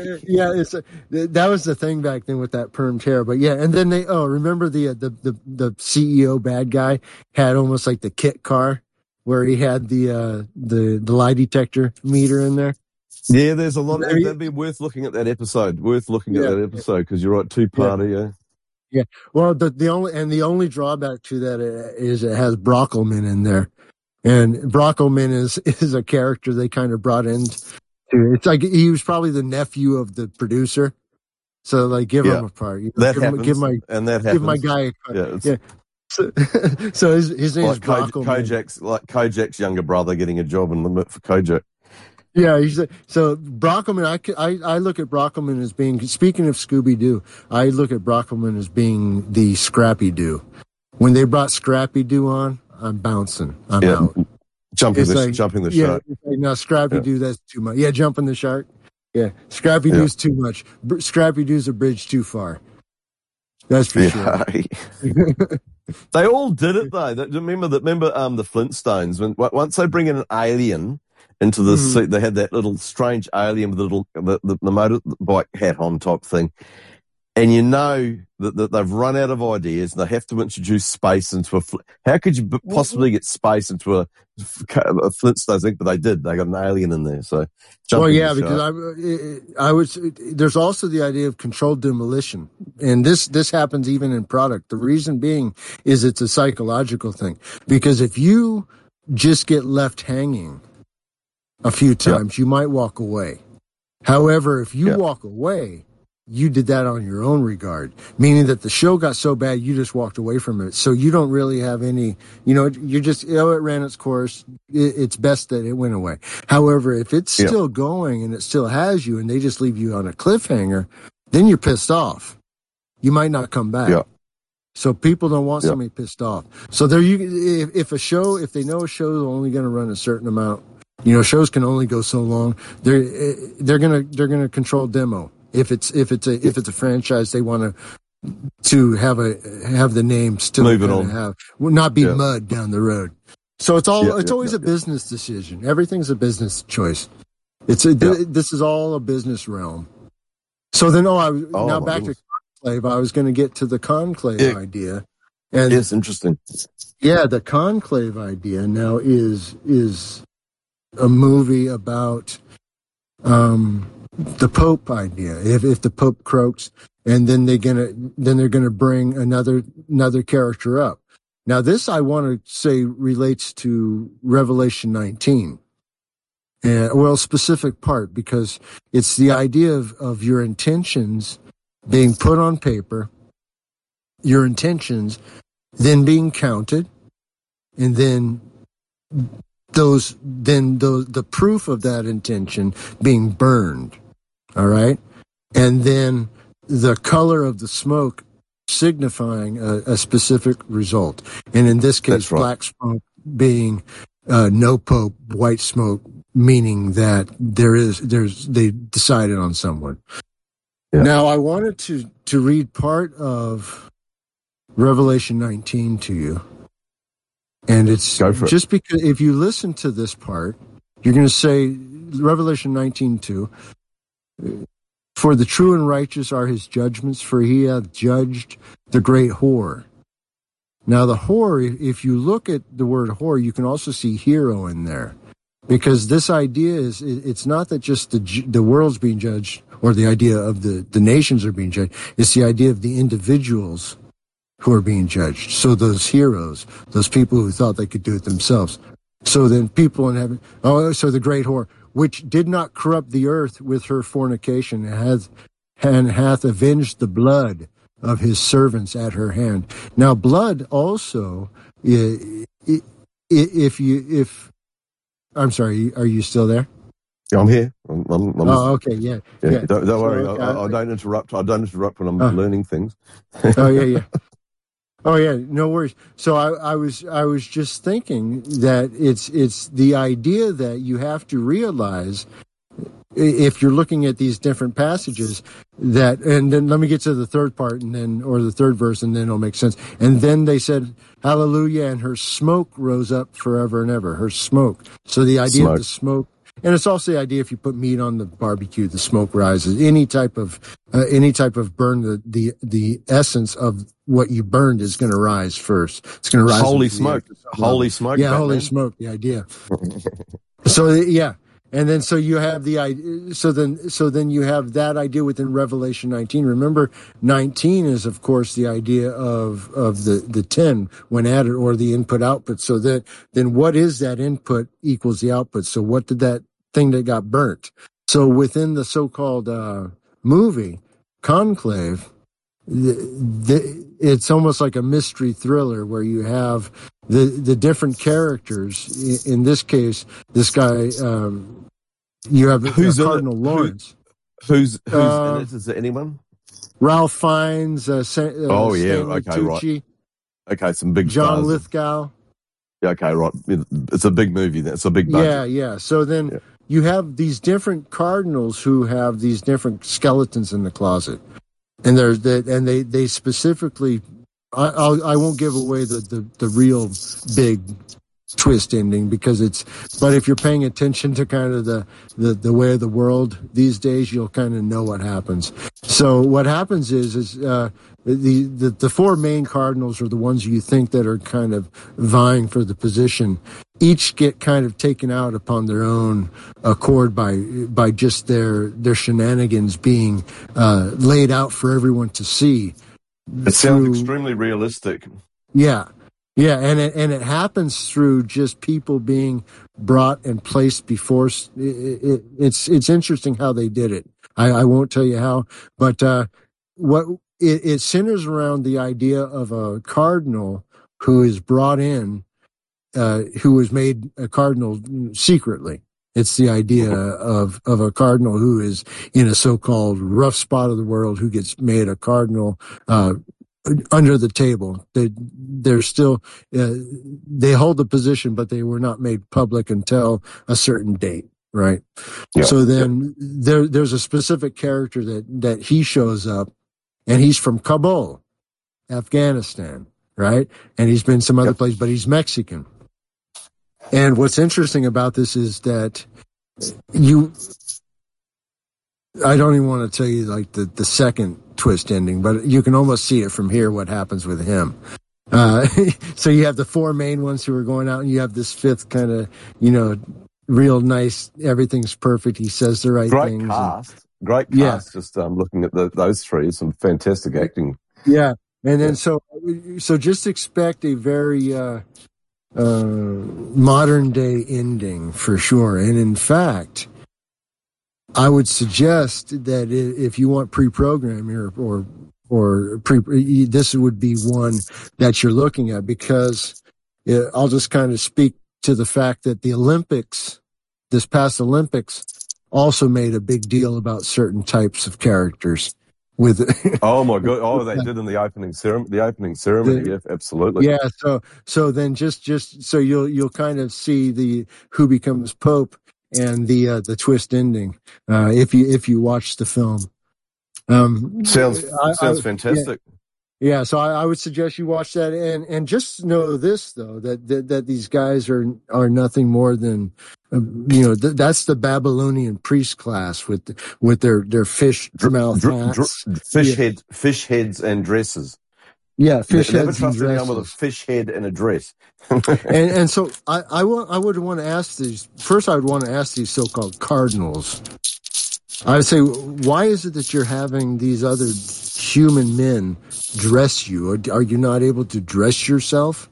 that was the thing back then with that permed hair. But yeah, and then remember the CEO bad guy had almost like the kit car where he had the lie detector meter in there. Yeah, there's a lot. That'd be worth looking at that episode. Because you're right, 2-parter. Yeah. Yeah. Well, the only drawback to that is it has Brockelman in there, and Brockelman is a character they kind of brought in. It's like he was probably the nephew of the producer, so like give him a part. That happens. Give my guy a part. Yeah. So his name is Brockelman. Kojak's younger brother getting a job in the for Kojak. Yeah, so Brockelman. I look at Brockelman as being, speaking of Scooby-Doo, I look at Brockelman as being the Scrappy Doo. When they brought Scrappy Doo on, I'm bouncing. I'm out. Jumping the shark. No, Scrappy Doo, that's too much. Yeah, jumping the shark. Yeah, Scrappy Doo's too much. Scrappy Doo's a bridge too far. That's for sure. They all did it though. Remember the Flintstones, when once they bring in an alien into the seat, they had that little strange alien with the motorbike hat on type thing. And that they've run out of ideas and they have to introduce space into how could you possibly get space into a Flintstones thing? But they did. They got an alien in there. So, because there's also the idea of controlled demolition. And this happens even in product. The reason being is it's a psychological thing. Because if you just get left hanging a few times, you might walk away. However, if you walk away, you did that on your own regard, meaning that the show got so bad, you just walked away from it. So you don't really have any, you just, it ran its course. It's best that it went away. However, if it's still going and it still has you and they just leave you on a cliffhanger, then you're pissed off. You might not come back. Yeah. So people don't want somebody pissed off. So if they know a show is only going to run a certain amount, shows can only go so long. They're gonna control demo. If it's a franchise, they want to have the name still not be mud down the road. So it's always a business decision. Everything's a business choice. This is all a business realm. So then, now back to Conclave. I was going to get to the Conclave idea. And yes, interesting. Yeah, the Conclave idea now is a movie about the Pope idea. If the Pope croaks, and then they're gonna bring another character up. Now, this I want to say relates to Revelation 19. Specific part, because it's the idea of your intentions being put on paper, your intentions then being counted, and then the proof of that intention being burned. All right. And then the color of the smoke signifying a specific result. And in this case, black smoke being no Pope, white smoke meaning that they decided on someone. Yeah. Now, I wanted to read part of Revelation 19 to you. And it's just because if you listen to this part, you're going to say, Revelation 19:2, for the true and righteous are his judgments, for he hath judged the great whore. Now, the whore, if you look at the word whore, you can also see hero in there. Because this idea it's not that just the world's being judged, or the idea of the nations are being judged. It's the idea of the individuals who are being judged. So those heroes, those people who thought they could do it themselves. So then people in heaven, so the great whore, which did not corrupt the earth with her fornication, and hath avenged the blood of his servants at her hand. Now, blood also, I'm sorry, are you still there? I'm here. Okay, yeah. Don't worry. I don't interrupt. I don't interrupt when I'm learning things. Yeah. Oh yeah, no worries. So I was just thinking that it's the idea that you have to realize, if you're looking at these different passages, that, and then let me get to the third part, or the third verse, and then it'll make sense. And then they said, hallelujah, and her smoke rose up forever and ever. Her smoke. So the idea of the smoke, and it's also the idea if you put meat on the barbecue, the smoke rises. Any type of burn, the essence of what you burned is going to rise first. It's going to rise. Holy smoke. Holy smoke. Yeah, holy smoke. The idea. So yeah. And then, so you have the idea. So then you have that idea within Revelation 19. Remember, 19 is, of course, the idea of the 10 when added, or the input output. So then what is that input equals the output? So what did that thing that got burnt? So within the so-called movie Conclave, it's almost like a mystery thriller where you have the different characters. In this case, this guy, you have Cardinal Lawrence. Who's in it? Is there anyone? Ralph Fiennes. Stanley Tucci. Right. Okay, some big John stars. Lithgow. Yeah, okay, right. It's a big movie. It's a big budget. Yeah. So then you have these different cardinals who have these different skeletons in the closet. And they specifically, I won't give away the real big twist ending, because but if you're paying attention to kind of the way of the world these days, you'll kind of know what happens. So what happens is the four main cardinals are the ones you think that are kind of vying for the position. Each get kind of taken out upon their own accord by just their shenanigans being laid out for everyone to see. It sounds extremely realistic. Yeah, and it happens through just people being brought and placed before. It's interesting how they did it. I won't tell you how, but what it centers around the idea of a cardinal who is brought in. Who was made a cardinal secretly. It's the idea of a cardinal who is in a so-called rough spot of the world, who gets made a cardinal under the table. They're still, they hold the position, but they were not made public until a certain date, right? Yeah. So then there's a specific character that he shows up, and he's from Kabul, Afghanistan, right? And he's been some other place, but he's Mexican. And what's interesting about this is that I don't even want to tell you like the second twist ending, but you can almost see it from here what happens with him. So you have the four main ones who are going out, and you have this fifth kind of, real nice, everything's perfect. He says the right things. Great cast. Just looking at those three, some fantastic acting. Yeah. And then so just expect a very modern day ending for sure. And in fact, I would suggest that if you want pre-programming this would be one that you're looking at, because I'll just kind of speak to the fact that the Olympics, this past Olympics, also made a big deal about certain types of characters. Oh my God! Oh, they did in the opening ceremony. Yeah, absolutely. Yeah. So then just so you'll kind of see who becomes Pope and the twist ending if you watch the film. Sounds fantastic. Yeah, so I would suggest you watch that, and just know this though, that these guys are nothing more than that's the Babylonian priest class with their fish mouth hats, fish heads and dresses. Yeah, fish Never heads trust and anyone dresses. with a fish head and a dress. and so I would want to ask these first. I would want to ask these so-called cardinals. I would say, why is it that you're having these other human men dress you? Are you not able to dress yourself?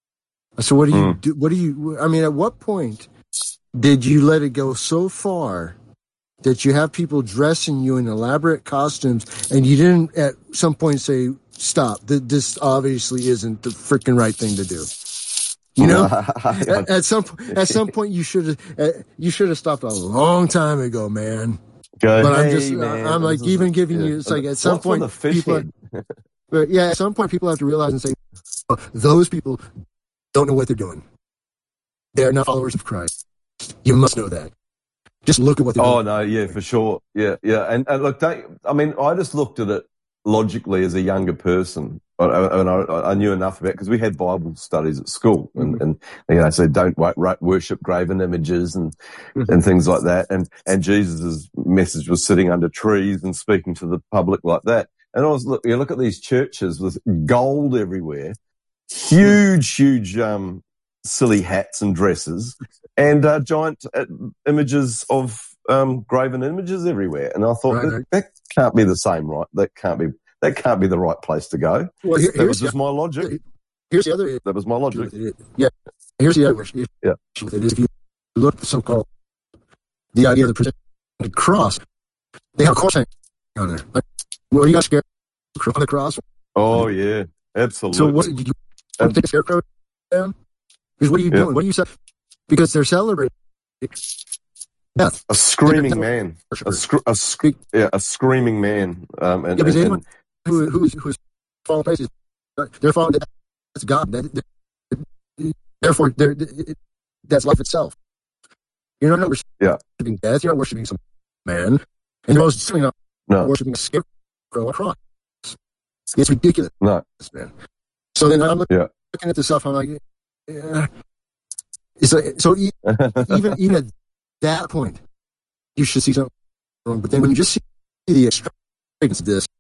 So what do you do? What do you? I mean, at what point did you let it go so far that you have people dressing you in elaborate costumes, and you didn't at some point say, "Stop! This obviously isn't the freaking right thing to do." You know, at some point you should have stopped a long time ago, man. Go, but man, I'm like even giving you. It's like at some point people. But yeah, at some point people have to realize and say, oh, those people don't know what they're doing. They're not followers of Christ. You must know that. Just look at what they're doing. Oh no, yeah, for sure, yeah. And look, I just looked at it logically as a younger person, and I knew enough about it because we had Bible studies at school, and so don't worship graven images and things like that, and Jesus' message was sitting under trees and speaking to the public like that. And you look at these churches with gold everywhere, huge silly hats and dresses, and giant images of graven images everywhere. And I thought that can't be the same, right? That can't be the right place to go. Well, that was just my logic. Here's the other. That was my logic. Yeah. Here's the other issue. Yeah. If you look at the so-called the idea of the presented cross, they have a cross on there. Like, well, are you guys scared on the cross? Oh yeah, absolutely. So what did you take a scarecrow down? Because what are you doing? What are you saying? Because they're celebrating death. A screaming man. A screaming man. Because anyone who's fallen places, they're falling. That's God. Therefore, that's life itself. You're not worshiping death. You're not worshiping some man, and you're certainly not worshiping a scarecrow across. It's ridiculous. No, man. So then I'm looking at this stuff. I'm like, it's like, so even at that point, you should see something wrong. But then when you just see the extravagance of this,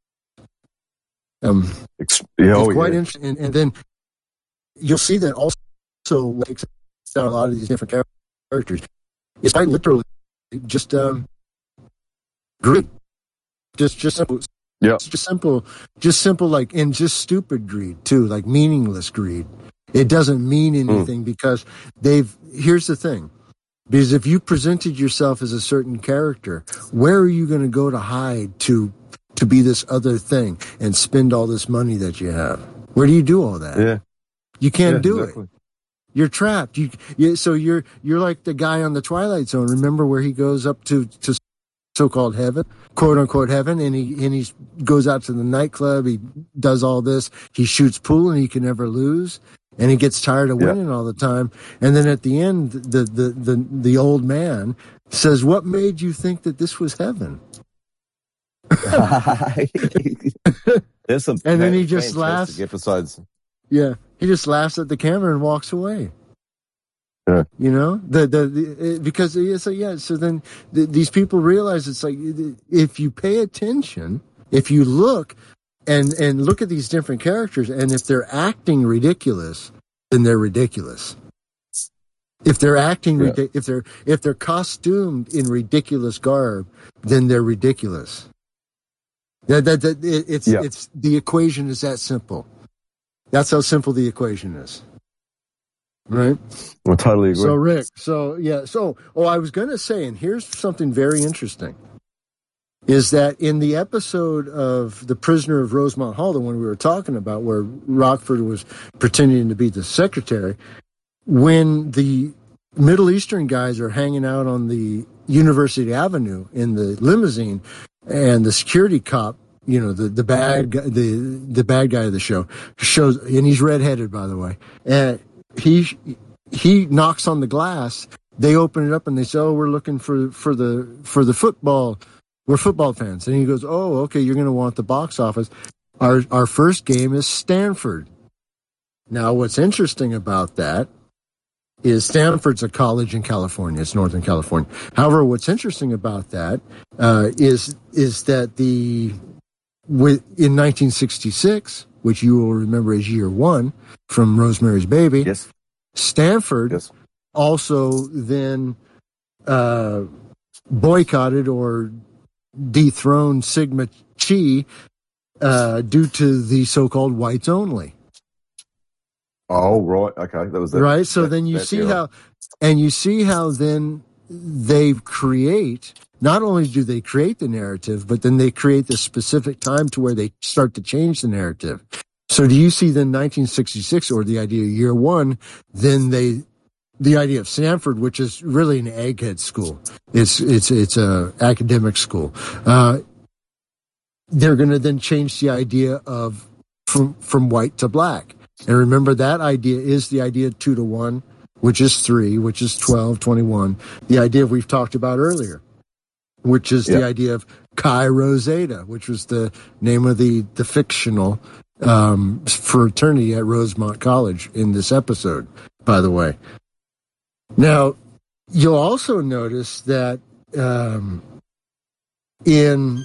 it's quite interesting. And then you'll see that also what takes down a lot of these different characters is quite literally just greed, just simple. Yeah, just simple, like, and just stupid greed too, like meaningless greed. It doesn't mean anything because here's the thing. Because if you presented yourself as a certain character, where are you going to go to hide to be this other thing and spend all this money that you have? Where do you do all that? Yeah. You can't do it. You're trapped. So you're like the guy on the Twilight Zone. Remember where he goes up to so-called heaven, quote unquote heaven, and he goes out to the nightclub. He does all this. He shoots pool, and he can never lose. And he gets tired of winning all the time. And then at the end, the old man says, "What made you think that this was heaven?" There's some and then he just laughs. Episodes. Yeah, he just laughs at the camera and walks away. Yeah. You know, because so then these people realize it's like, if you pay attention, if you look and look at these different characters, and if they're acting ridiculous, then they're ridiculous. If they're acting if they're costumed in ridiculous garb, then they're ridiculous. It's the equation is that simple. That's how simple the equation is. Right? I totally agree. So, Rick, I was going to say, and here's something very interesting, is that in the episode of The Prisoner of Rosemont Hall, the one we were talking about, where Rockford was pretending to be the secretary, when the Middle Eastern guys are hanging out on the University Avenue in the limousine, and the security cop, you know, the bad guy, the bad guy of the show shows, and he's redheaded, by the way, and he knocks on the glass. They open it up and they say, "Oh, we're looking for the football. We're football fans." And he goes, "Oh, okay, you're going to want the box office. Our first game is Stanford." Now, what's interesting about that is Stanford's a college in California. It's Northern California. However, what's interesting about that is that in 1966, which you will remember as year one from Rosemary's Baby, yes, Stanford also then boycotted or dethroned Sigma Chi due to the so-called whites only. Oh, right. Okay. That was right. So then you see how then they create, not only do they create the narrative, but then they create the specific time to where they start to change the narrative. So do you see then 1966, or the idea of year one, then the idea of Stanford, which is really an egghead school. It's a academic school. They're going to then change the idea of from white to black. And remember, that idea is the idea of 2 to 1, which is 3, which is 12, 21. The idea we've talked about earlier, which is the idea of Chi Rho Zeta, which was the name of the fictional fraternity at Rosemont College in this episode, by the way. Now, you'll also notice that in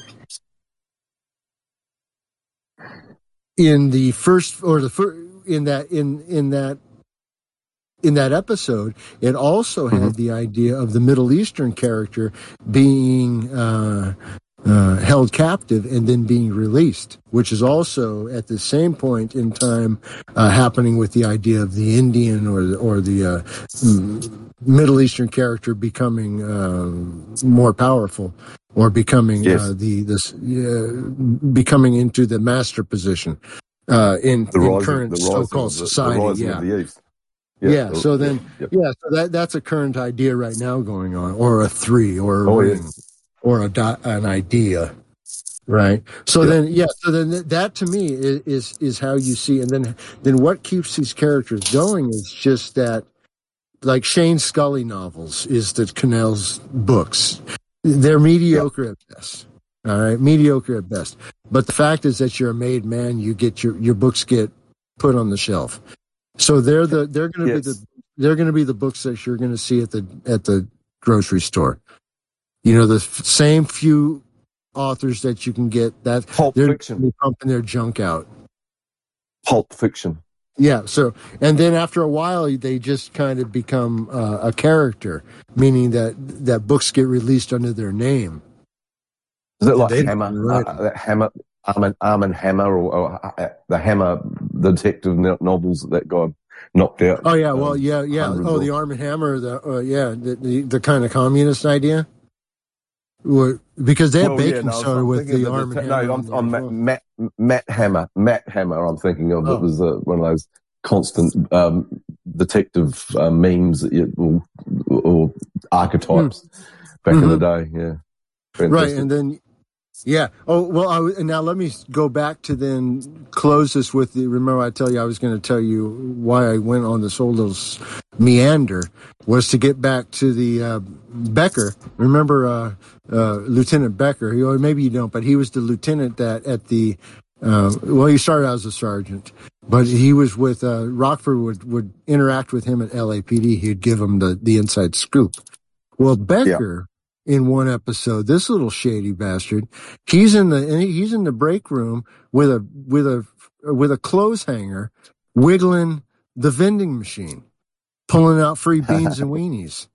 the first, or the first, in that episode, it also had the idea of the Middle Eastern character being held captive and then being released, which is also at the same point in time happening with the idea of the Indian or the Middle Eastern character becoming more powerful, or becoming becoming into the master position in current so-called society. So that's a current idea right now going on, or a 3, or a ring, or an idea, right? So then that to me is how you see, and then what keeps these characters going is just that, like Shane Scully novels is the Connell's books. They're mediocre at best. All right, mediocre at best. But the fact is that you're a made man. You get your books get put on the shelf. So they're going to be the books that you're going to see at the grocery store. You know, the same few authors that you can get, that Pulp Fiction, pumping their junk out. Pulp Fiction. Yeah. So, and then after a while, they just kind of become a character, meaning that books get released under their name. Is it like Hammer, Arm and Hammer, or the Hammer detective novels that got knocked out? Oh yeah, Oh, the Arm and Hammer, the kind of communist idea. Because they have baking soda with the Arm and Hammer. No, I'm Matt Hammer. I'm thinking of it was one of those constant detective memes or archetypes back in the day. Yeah. Right, and then, yeah. Oh, well, and now let me go back to then close this with the, remember I tell you I was going to tell you why I went on this whole little meander, was to get back to the Becker. Remember Lieutenant Becker? Or maybe you don't, but he was the lieutenant that at the, well, he started out as a sergeant, but he was with, Rockford would interact with him at LAPD. He'd give him the inside scoop. Well, Becker, in one episode, this little shady bastard, he's in the break room with a clothes hanger, wiggling the vending machine, pulling out free beans and weenies.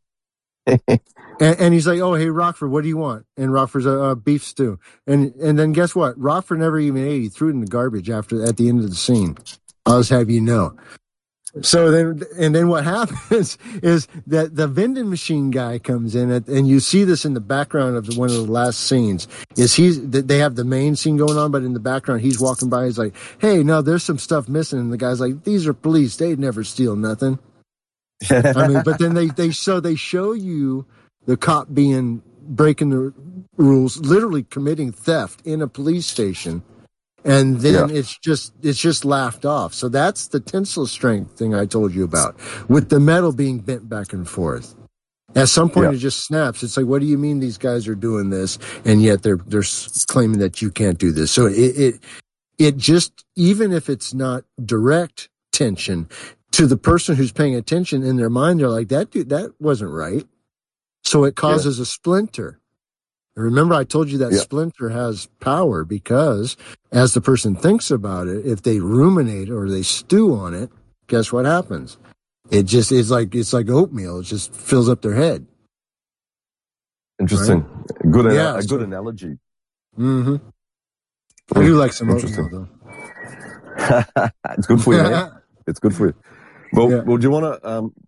And he's like, "Oh, hey, Rockford, what do you want?" And Rockford's a beef stew. And then guess what? Rockford never even ate. He threw it in the garbage at the end of the scene. I'll just have you know. So then what happens is that the vending machine guy comes in, and you see this in the background of one of the last scenes. They have the main scene going on, but in the background he's walking by. He's like, "Hey, no, there's some stuff missing." And the guy's like, "These are police. They'd never steal nothing." I mean, but then they show you the cop breaking the rules, literally committing theft in a police station. And then it's just laughed off. So that's the tensile strength thing I told you about, with the metal being bent back and forth. At some point, it just snaps. It's like, what do you mean these guys are doing this, and yet they're claiming that you can't do this? So it just, even if it's not direct tension, to the person who's paying attention, in their mind, they're like, that wasn't right. So it causes a splinter. Remember, I told you that splinter has power because as the person thinks about it, if they ruminate or they stew on it, guess what happens? It's like oatmeal. It just fills up their head. Interesting. Right? A good analogy. Mm-hmm. I do like some oatmeal, though. It's good for you, man. It's good for you. Well, do you want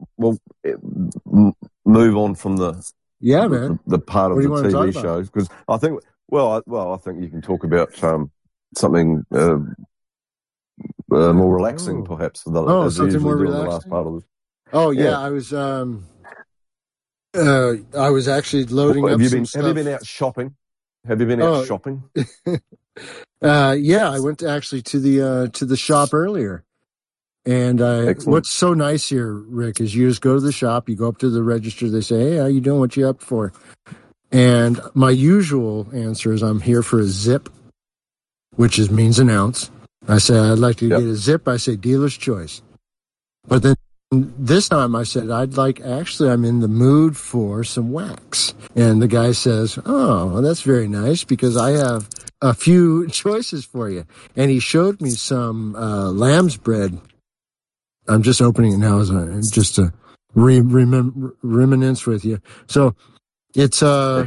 to move on from the part of the TV shows? Because I think, I think you can talk about something more relaxing, perhaps. Something more relaxing. The last part of this. Oh yeah, I was actually loading up some stuff. Have you been out shopping? Have you been out shopping? I went to the shop earlier. And what's so nice here, Rick, is you just go to the shop, you go up to the register, they say, "Hey, how you doing? What you up for?" And my usual answer is, "I'm here for a zip," which means an ounce. I say, "I'd like to get a zip." I say, "Dealer's choice." But then this time I said, I'm in the mood for some wax. And the guy says, "Oh, well, that's very nice, because I have a few choices for you." And he showed me some lamb's bread. I'm just opening it now as just to reminisce with you. So it's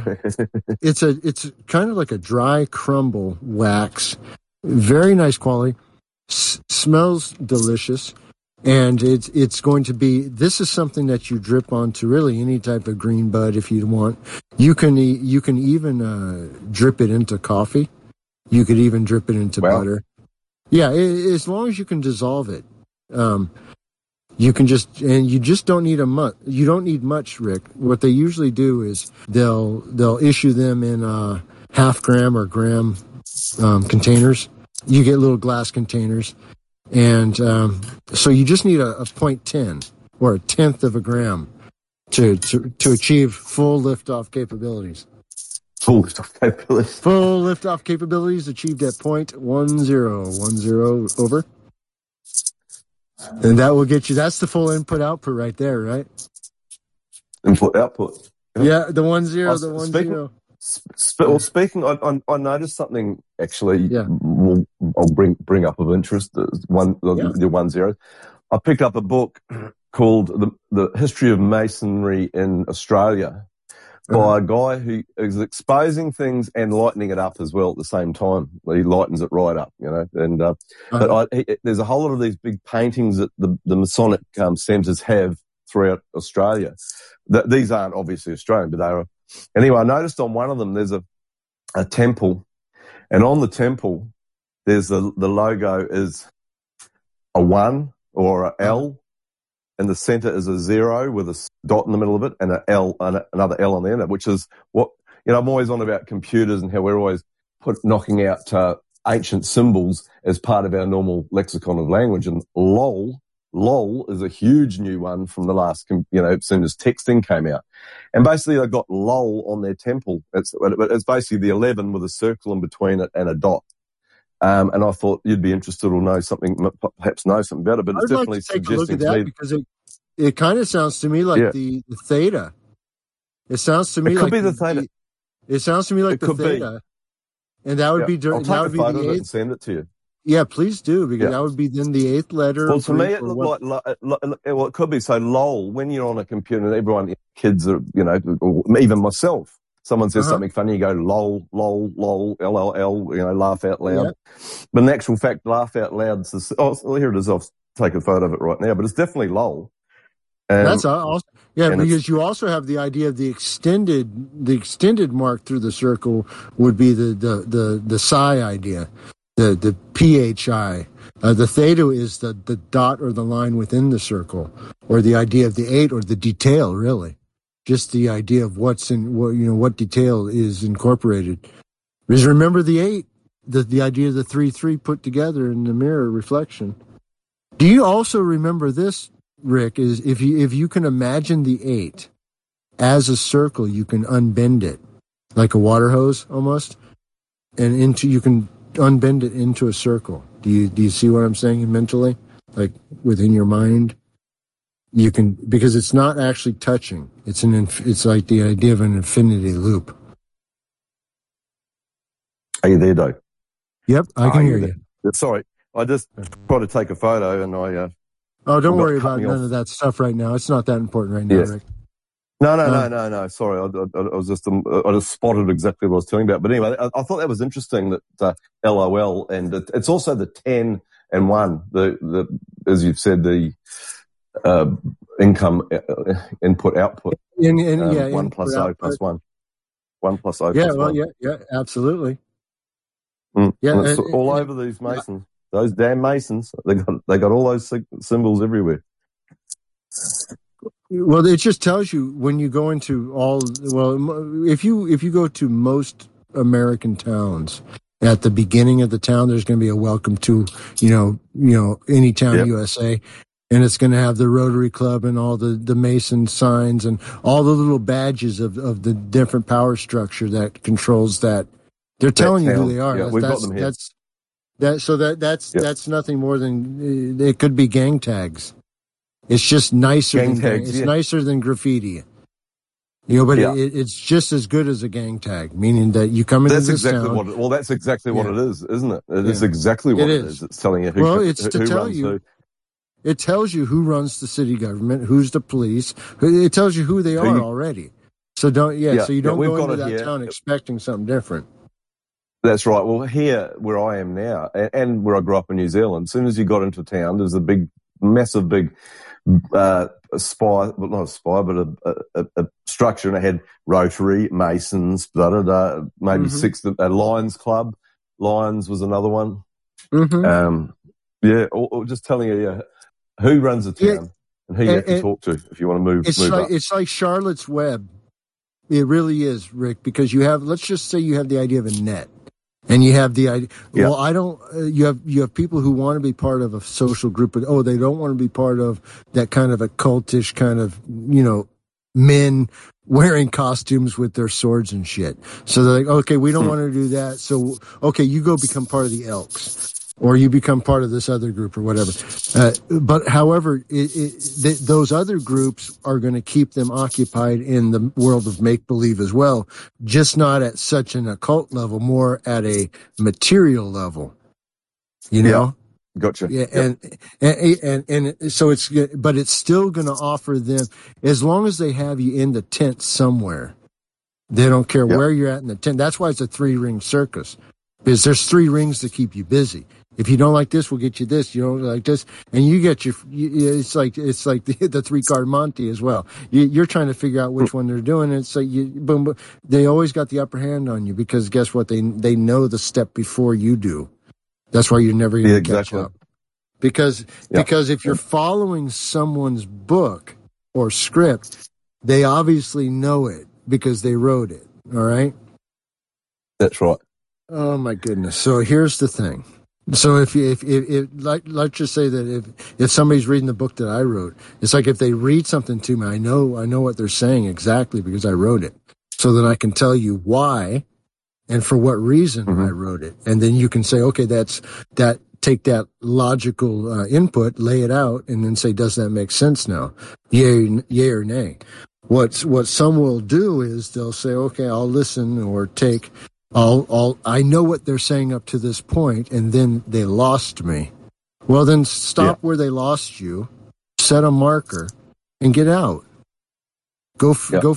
kind of like a dry crumble wax, very nice quality, smells delicious, and it's going to be. This is something that you drip onto really any type of green bud if you want. You can even drip it into coffee. You could even drip it into butter. Yeah, as long as you can dissolve it. You just don't need you don't need much, Rick. What they usually do is they'll issue them in half gram or gram containers. You get little glass containers, and so you just need a 0.10 or a tenth of a gram to achieve full liftoff capabilities. Full liftoff capabilities achieved at 0.1010 over. And that will get you, that's the full input-output right there, right? Input-output. Yeah, the 10, the 10. Speaking, I noticed something, actually, I'll bring up of interest, the 10. I picked up a book called The History of Masonry in Australia by a guy who is exposing things and lightening it up as well at the same time. He lightens it right up, and but there's a whole lot of these big paintings that the Masonic centres have throughout Australia. These aren't obviously Australian, but they are. Anyway, I noticed on one of them there's a temple, and on the temple there's the logo is a 1 or a L. And the center is a 0 with a dot in the middle of it, and an L, and another L on the end, which is what I'm always on about computers and how we're always knocking out ancient symbols as part of our normal lexicon of language. And lol is a huge new one from the last, as soon as texting came out. And basically they got lol on their temple. It's basically the 11 with a circle in between it and a dot. And I thought you'd be interested or perhaps know something better, but it's definitely like to take a look suggesting at that because it kind of sounds to me like the theta. It sounds to me like it could be the theta. It sounds to me like the theta. And that would be during. I'll take a photo of it and send it to you. Yeah, please do, because that would be then the 8th letter. Well, to me, it looked well, it could be. So, lol, when you're on a computer, everyone, kids are, or even myself, someone says something funny, you go, lol, lol, lol, LLL, laugh out loud. Yep. But in actual fact, laugh out loud, here it is, I'll take a photo of it right now, but it's definitely lol. That's awesome. Yeah, because you also have the idea of the extended mark through the circle would be the psi idea. The PHI. The theta is the dot or the line within the circle, or the idea of the 8, or the detail, really. Just the idea of what detail is incorporated. Because remember the 8, the idea of the 3 put together in the mirror reflection. Do you also remember this, Rick, is if you can imagine the 8 as a circle, you can unbend it like a water hose almost, and you can unbend it into a circle. Do you see what I'm saying mentally? Like within your mind, you can, because it's not actually touching. It's like the idea of an infinity loop. Are you there, Doug? Yep, I can hear you. Sorry, I just tried to take a photo and I. Don't worry about none of that stuff right now. It's not that important right now, Rick. No. Sorry, I was just I just spotted exactly what I was telling about. But anyway, I thought that was interesting that LOL, and it's also the 10 and 1. The as you've said, the income input output. 1 plus O plus 1. 1 plus O plus 1. Yeah, absolutely. Yeah, it's all over these Masons. Those damn Masons. They got all those symbols everywhere. Well, it just tells you when you go into if you go to most American towns, at the beginning of the town, there's going to be a welcome to, any town USA. And it's going to have the Rotary Club and all the Mason signs and all the little badges of the different power structure that controls that. They're telling you who they are. Yeah, we've got them here. That's nothing more than, it could be gang tags. It's just nicer nicer than graffiti. But it's just as good as a gang tag, meaning that you come into this town. That's exactly what it is, isn't it? It is exactly what it is. It's telling you who tell you. Who. It tells you who runs the city government, who's the police. It tells you who they are already. So so you don't go into that town expecting something different. That's right. Well, here where I am now, and where I grew up in New Zealand, as soon as you got into town, there's a massive spire, well, not a spire, but a structure, and it had Rotary, Masons, maybe 6, Lions Club. Lions was another one. Or just telling you who runs the town and who you have to talk to if you want to move up. It's like Charlotte's Web. It really is, Rick, because let's just say you have the idea of a net. And you have the idea. Yeah. Well, you have people who want to be part of a social group, but they don't want to be part of that kind of a cultish kind of, men wearing costumes with their swords and shit. So they're like, okay, we don't want to do that. So, okay, you go become part of the Elks, or you become part of this other group or whatever. But however, those other groups are going to keep them occupied in the world of make-believe as well, just not at such an occult level, more at a material level, Yeah. Gotcha. Yeah. And so but it's still going to offer them, as long as they have you in the tent somewhere, they don't care where you're at in the tent. That's why it's a 3-ring circus, because there's 3 rings to keep you busy. If you don't like this, we'll get you this. You don't like this, and you get it's like the 3-card Monte as well. You're trying to figure out which one they're doing. And it's like boom, they always got the upper hand on you, because guess what? They know the step before you do. That's why you're never going to catch up. Because if you're following someone's book or script, they obviously know it because they wrote it. All right. That's right. Oh my goodness. So here's the thing. So if let's just say that if somebody's reading the book that I wrote, it's like if they read something to me, I know what they're saying exactly because I wrote it. So then I can tell you why and for what reason I wrote it. And then you can say, okay, take that logical input, lay it out, and then say, does that make sense now? Yay or nay. What some will do is they'll say, okay, I'll listen or I know what they're saying up to this point, and then they lost me. Well, then stop where they lost you, set a marker, and get out. Go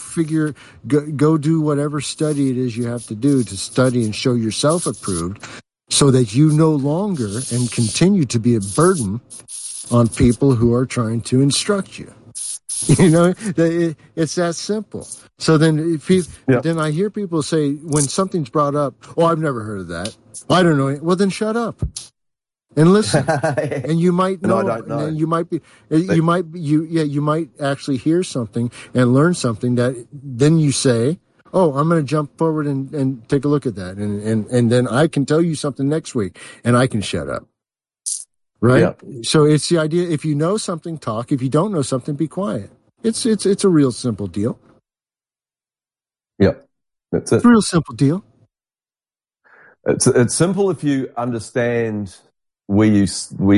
do whatever study it is you have to do to study and show yourself approved, so that you no longer and continue to be a burden on people who are trying to instruct you. You know, it's that simple. So then, then I hear people say when something's brought up, "Oh, I've never heard of that. I don't know." Well, then shut up and listen. And you might know. And I don't know. And you might actually hear something and learn something that then you say, "Oh, I'm going to jump forward and take a look at that," and then I can tell you something next week, and I can shut up. Right? Yeah. So it's the idea, if you know something, talk. If you don't know something, be quiet. It's a real simple deal. Yep. That's it. It's a real simple deal. It's simple if you understand even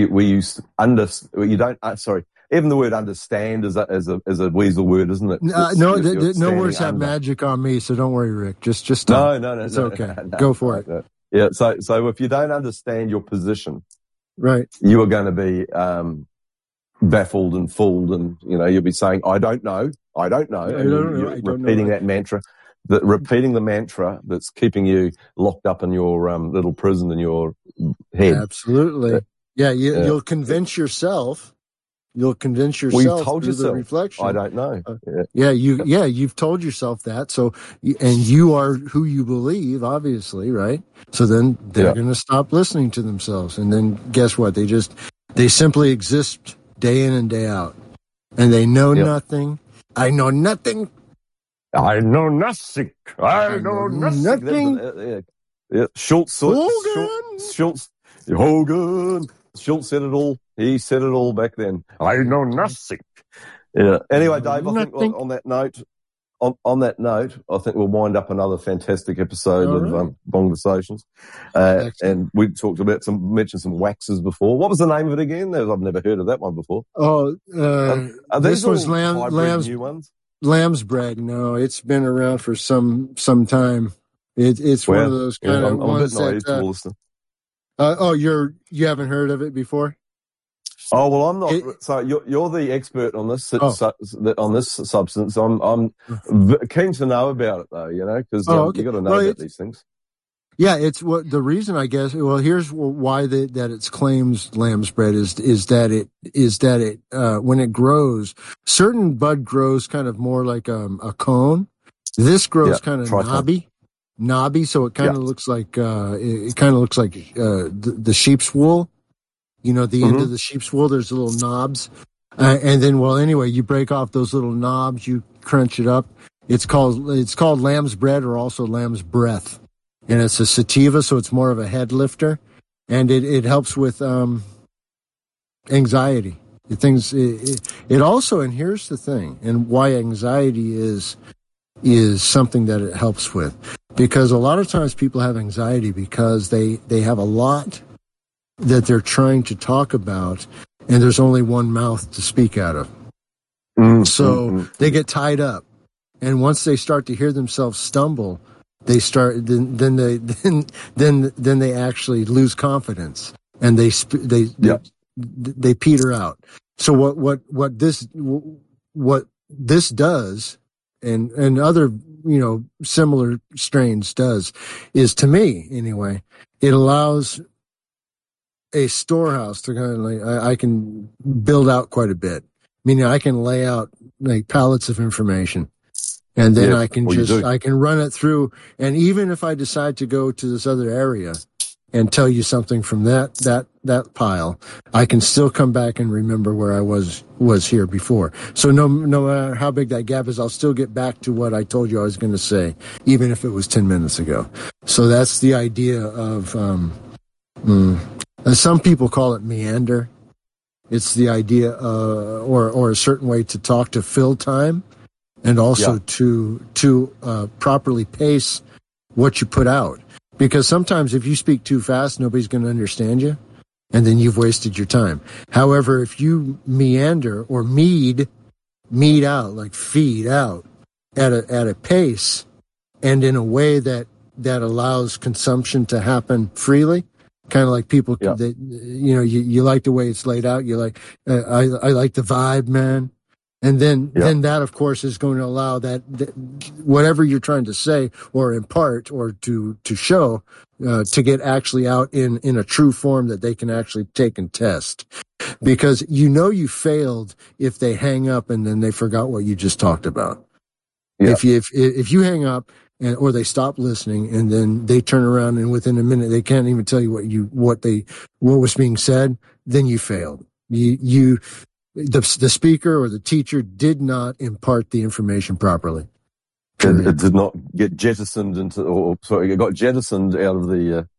the word understand is a weasel word, isn't it? No words have magic on me, so don't worry, Rick. Just talk. No. It's okay. Go for it. No. Yeah. So if you don't understand your position, right, you are going to be baffled and fooled, and you'll be saying, "I don't know," and repeating that mantra, repeating the mantra that's keeping you locked up in your little prison in your head. Absolutely, you'll convince yourself. You'll convince yourself. Well, you've told through yourself. The reflection. I don't know. You've told yourself that. So, and you are who you believe, obviously, right? So then they're going to stop listening to themselves, and then guess what? They simply exist day in and day out, and they know nothing. I know nothing. I know nothing. I know nothing. Schultz. Hogan. Schultz said it all. He said it all back then. I know nothing. Yeah. Anyway, Dave, I think on that note, I think we'll wind up another fantastic episode of Bonversations. And we talked about mentioned some waxes before. What was the name of it again? I've never heard of that one before. Oh, this was lamb's new ones. Lamb's bread. No, it's been around for some time. It's one of those kind of ones that. You haven't heard of it before? Oh well, I'm not. So you're the expert on this on this substance. I'm keen to know about it though. Because you got to know about these things. Yeah, it's the reason I guess. Well, here's why that it's claims lamb's bread is that it when it grows, certain bud grows kind of more like a cone. This grows kind of knobby, so it kind of looks like the sheep's wool. The end of the sheep's wool, there's little knobs. And then, anyway, you break off those little knobs, you crunch it up. It's called lamb's bread or also lamb's breath. And it's a sativa, so it's more of a head lifter. And it helps with anxiety. It also, and here's the thing, and why anxiety is something that it helps with. Because a lot of times people have anxiety because they have a lot that they're trying to talk about, and there's only one mouth to speak out of. So they get tied up, and once they start to hear themselves stumble, they start then they actually lose confidence, and they peter out. So what this does, and other similar strains does, is, to me anyway, it allows a storehouse to kind of I can build out quite a bit. Meaning I can lay out like pallets of information, and then I can run it through. And even if I decide to go to this other area, and tell you something from that pile, I can still come back and remember where I was here before. So no matter how big that gap is, I'll still get back to what I told you I was going to say, even if it was 10 minutes ago. So that's the idea of, some people call it meander. It's the idea, or a certain way to talk to fill time, and also to properly pace what you put out. Because sometimes if you speak too fast, nobody's going to understand you, and then you've wasted your time. However, if you meander or mead out, like feed out at a pace and in a way that allows consumption to happen freely, kind of like people that, you like the way it's laid out. You like, I like the vibe, man. And then that, of course, is going to allow that whatever you're trying to say or impart or to show, to get actually out in a true form that they can actually take and test. Because you failed if they hang up and then they forgot what you just talked about. Yeah. If you hang up or they stop listening and then they turn around and within a minute they can't even tell you what was being said, then you failed. The speaker or the teacher did not impart the information properly. It did not get jettisoned it got jettisoned out of the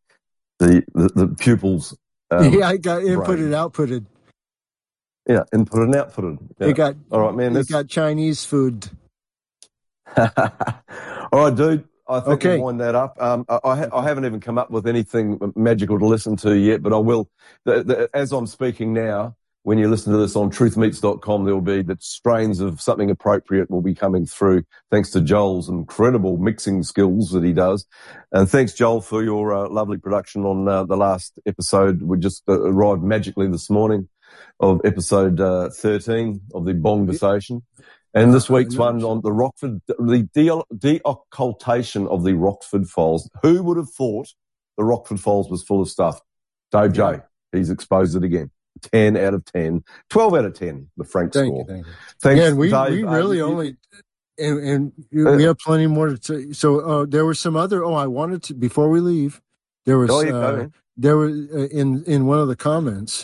pupils. I got inputted and outputted. Yeah, input and outputted. Yeah. All right, man. It got Chinese food. All right, dude. I think we'll wind that up. I haven't even come up with anything magical to listen to yet, but I will. As I'm speaking now, when you listen to this on truthmeets.com, there will be the strains of something appropriate will be coming through, thanks to Joel's incredible mixing skills that he does. And thanks, Joel, for your lovely production on the last episode. We just arrived magically this morning of episode 13 of the Bongversation. And this week's one on the Rockford, the deoccultation of the Rockford Files. Who would have thought the Rockford Files was full of stuff? Dave J. He's exposed it again. 10 out of 10. 12 out of 10, the Frank score. Thank you. Thanks, yeah, and we Dave. really only... And we have plenty more to say. So there were some other... I wanted to... Before we leave, there was... there was in one of the comments,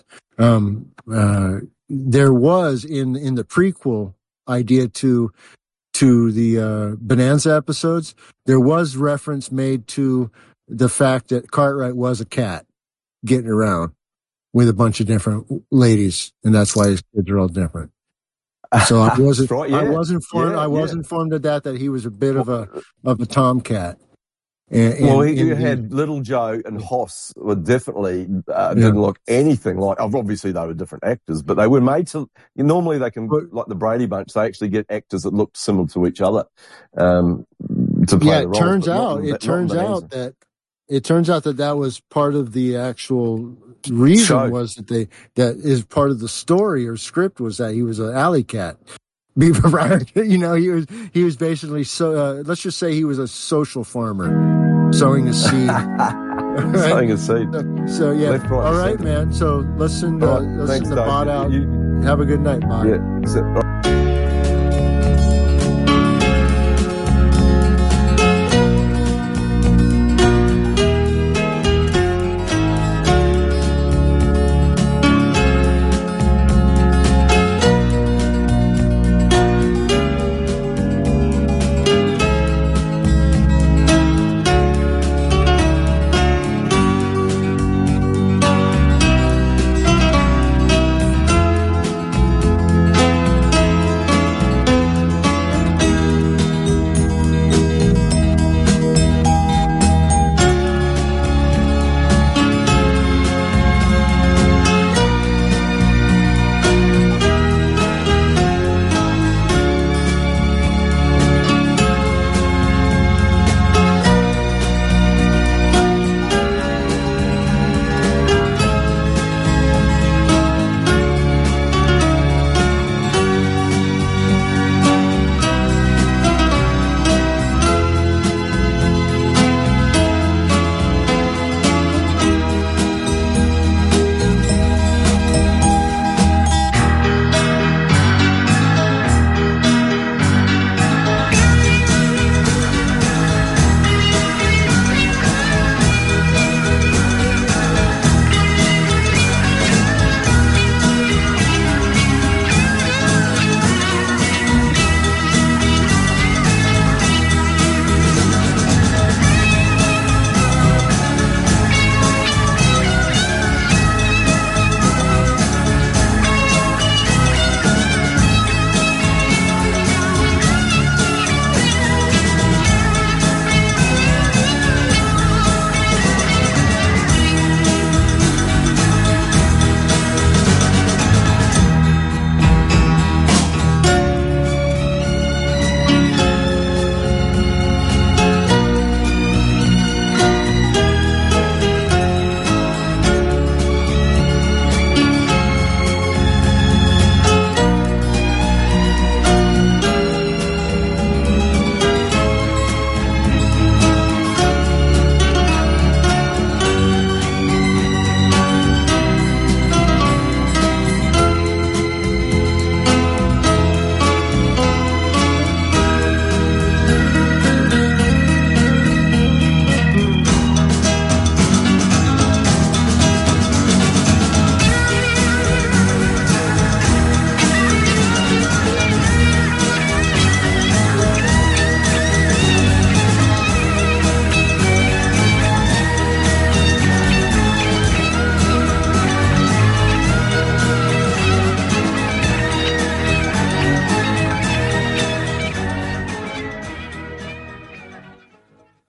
there was in the prequel idea to the Bonanza episodes, there was reference made to the fact that Cartwright was a cat getting around with a bunch of different ladies, and that's why his kids are all different. So I wasn't informed. I was informed of that he was a bit of a tomcat. You had Little Joe and Hoss were definitely didn't look anything like. Obviously, they were different actors, but they were made to. Normally, they can like the Brady Bunch. They actually get actors that look similar to each other to play the roles. It turns out that was part of the actual reason was that is part of the story or script was that he was an alley cat. He was basically let's just say he was a social farmer, sowing a seed. Right? Sowing a seed. So yeah. Left, right, all right, man. So listen to Bot out. Have a good night, Bot. Yeah.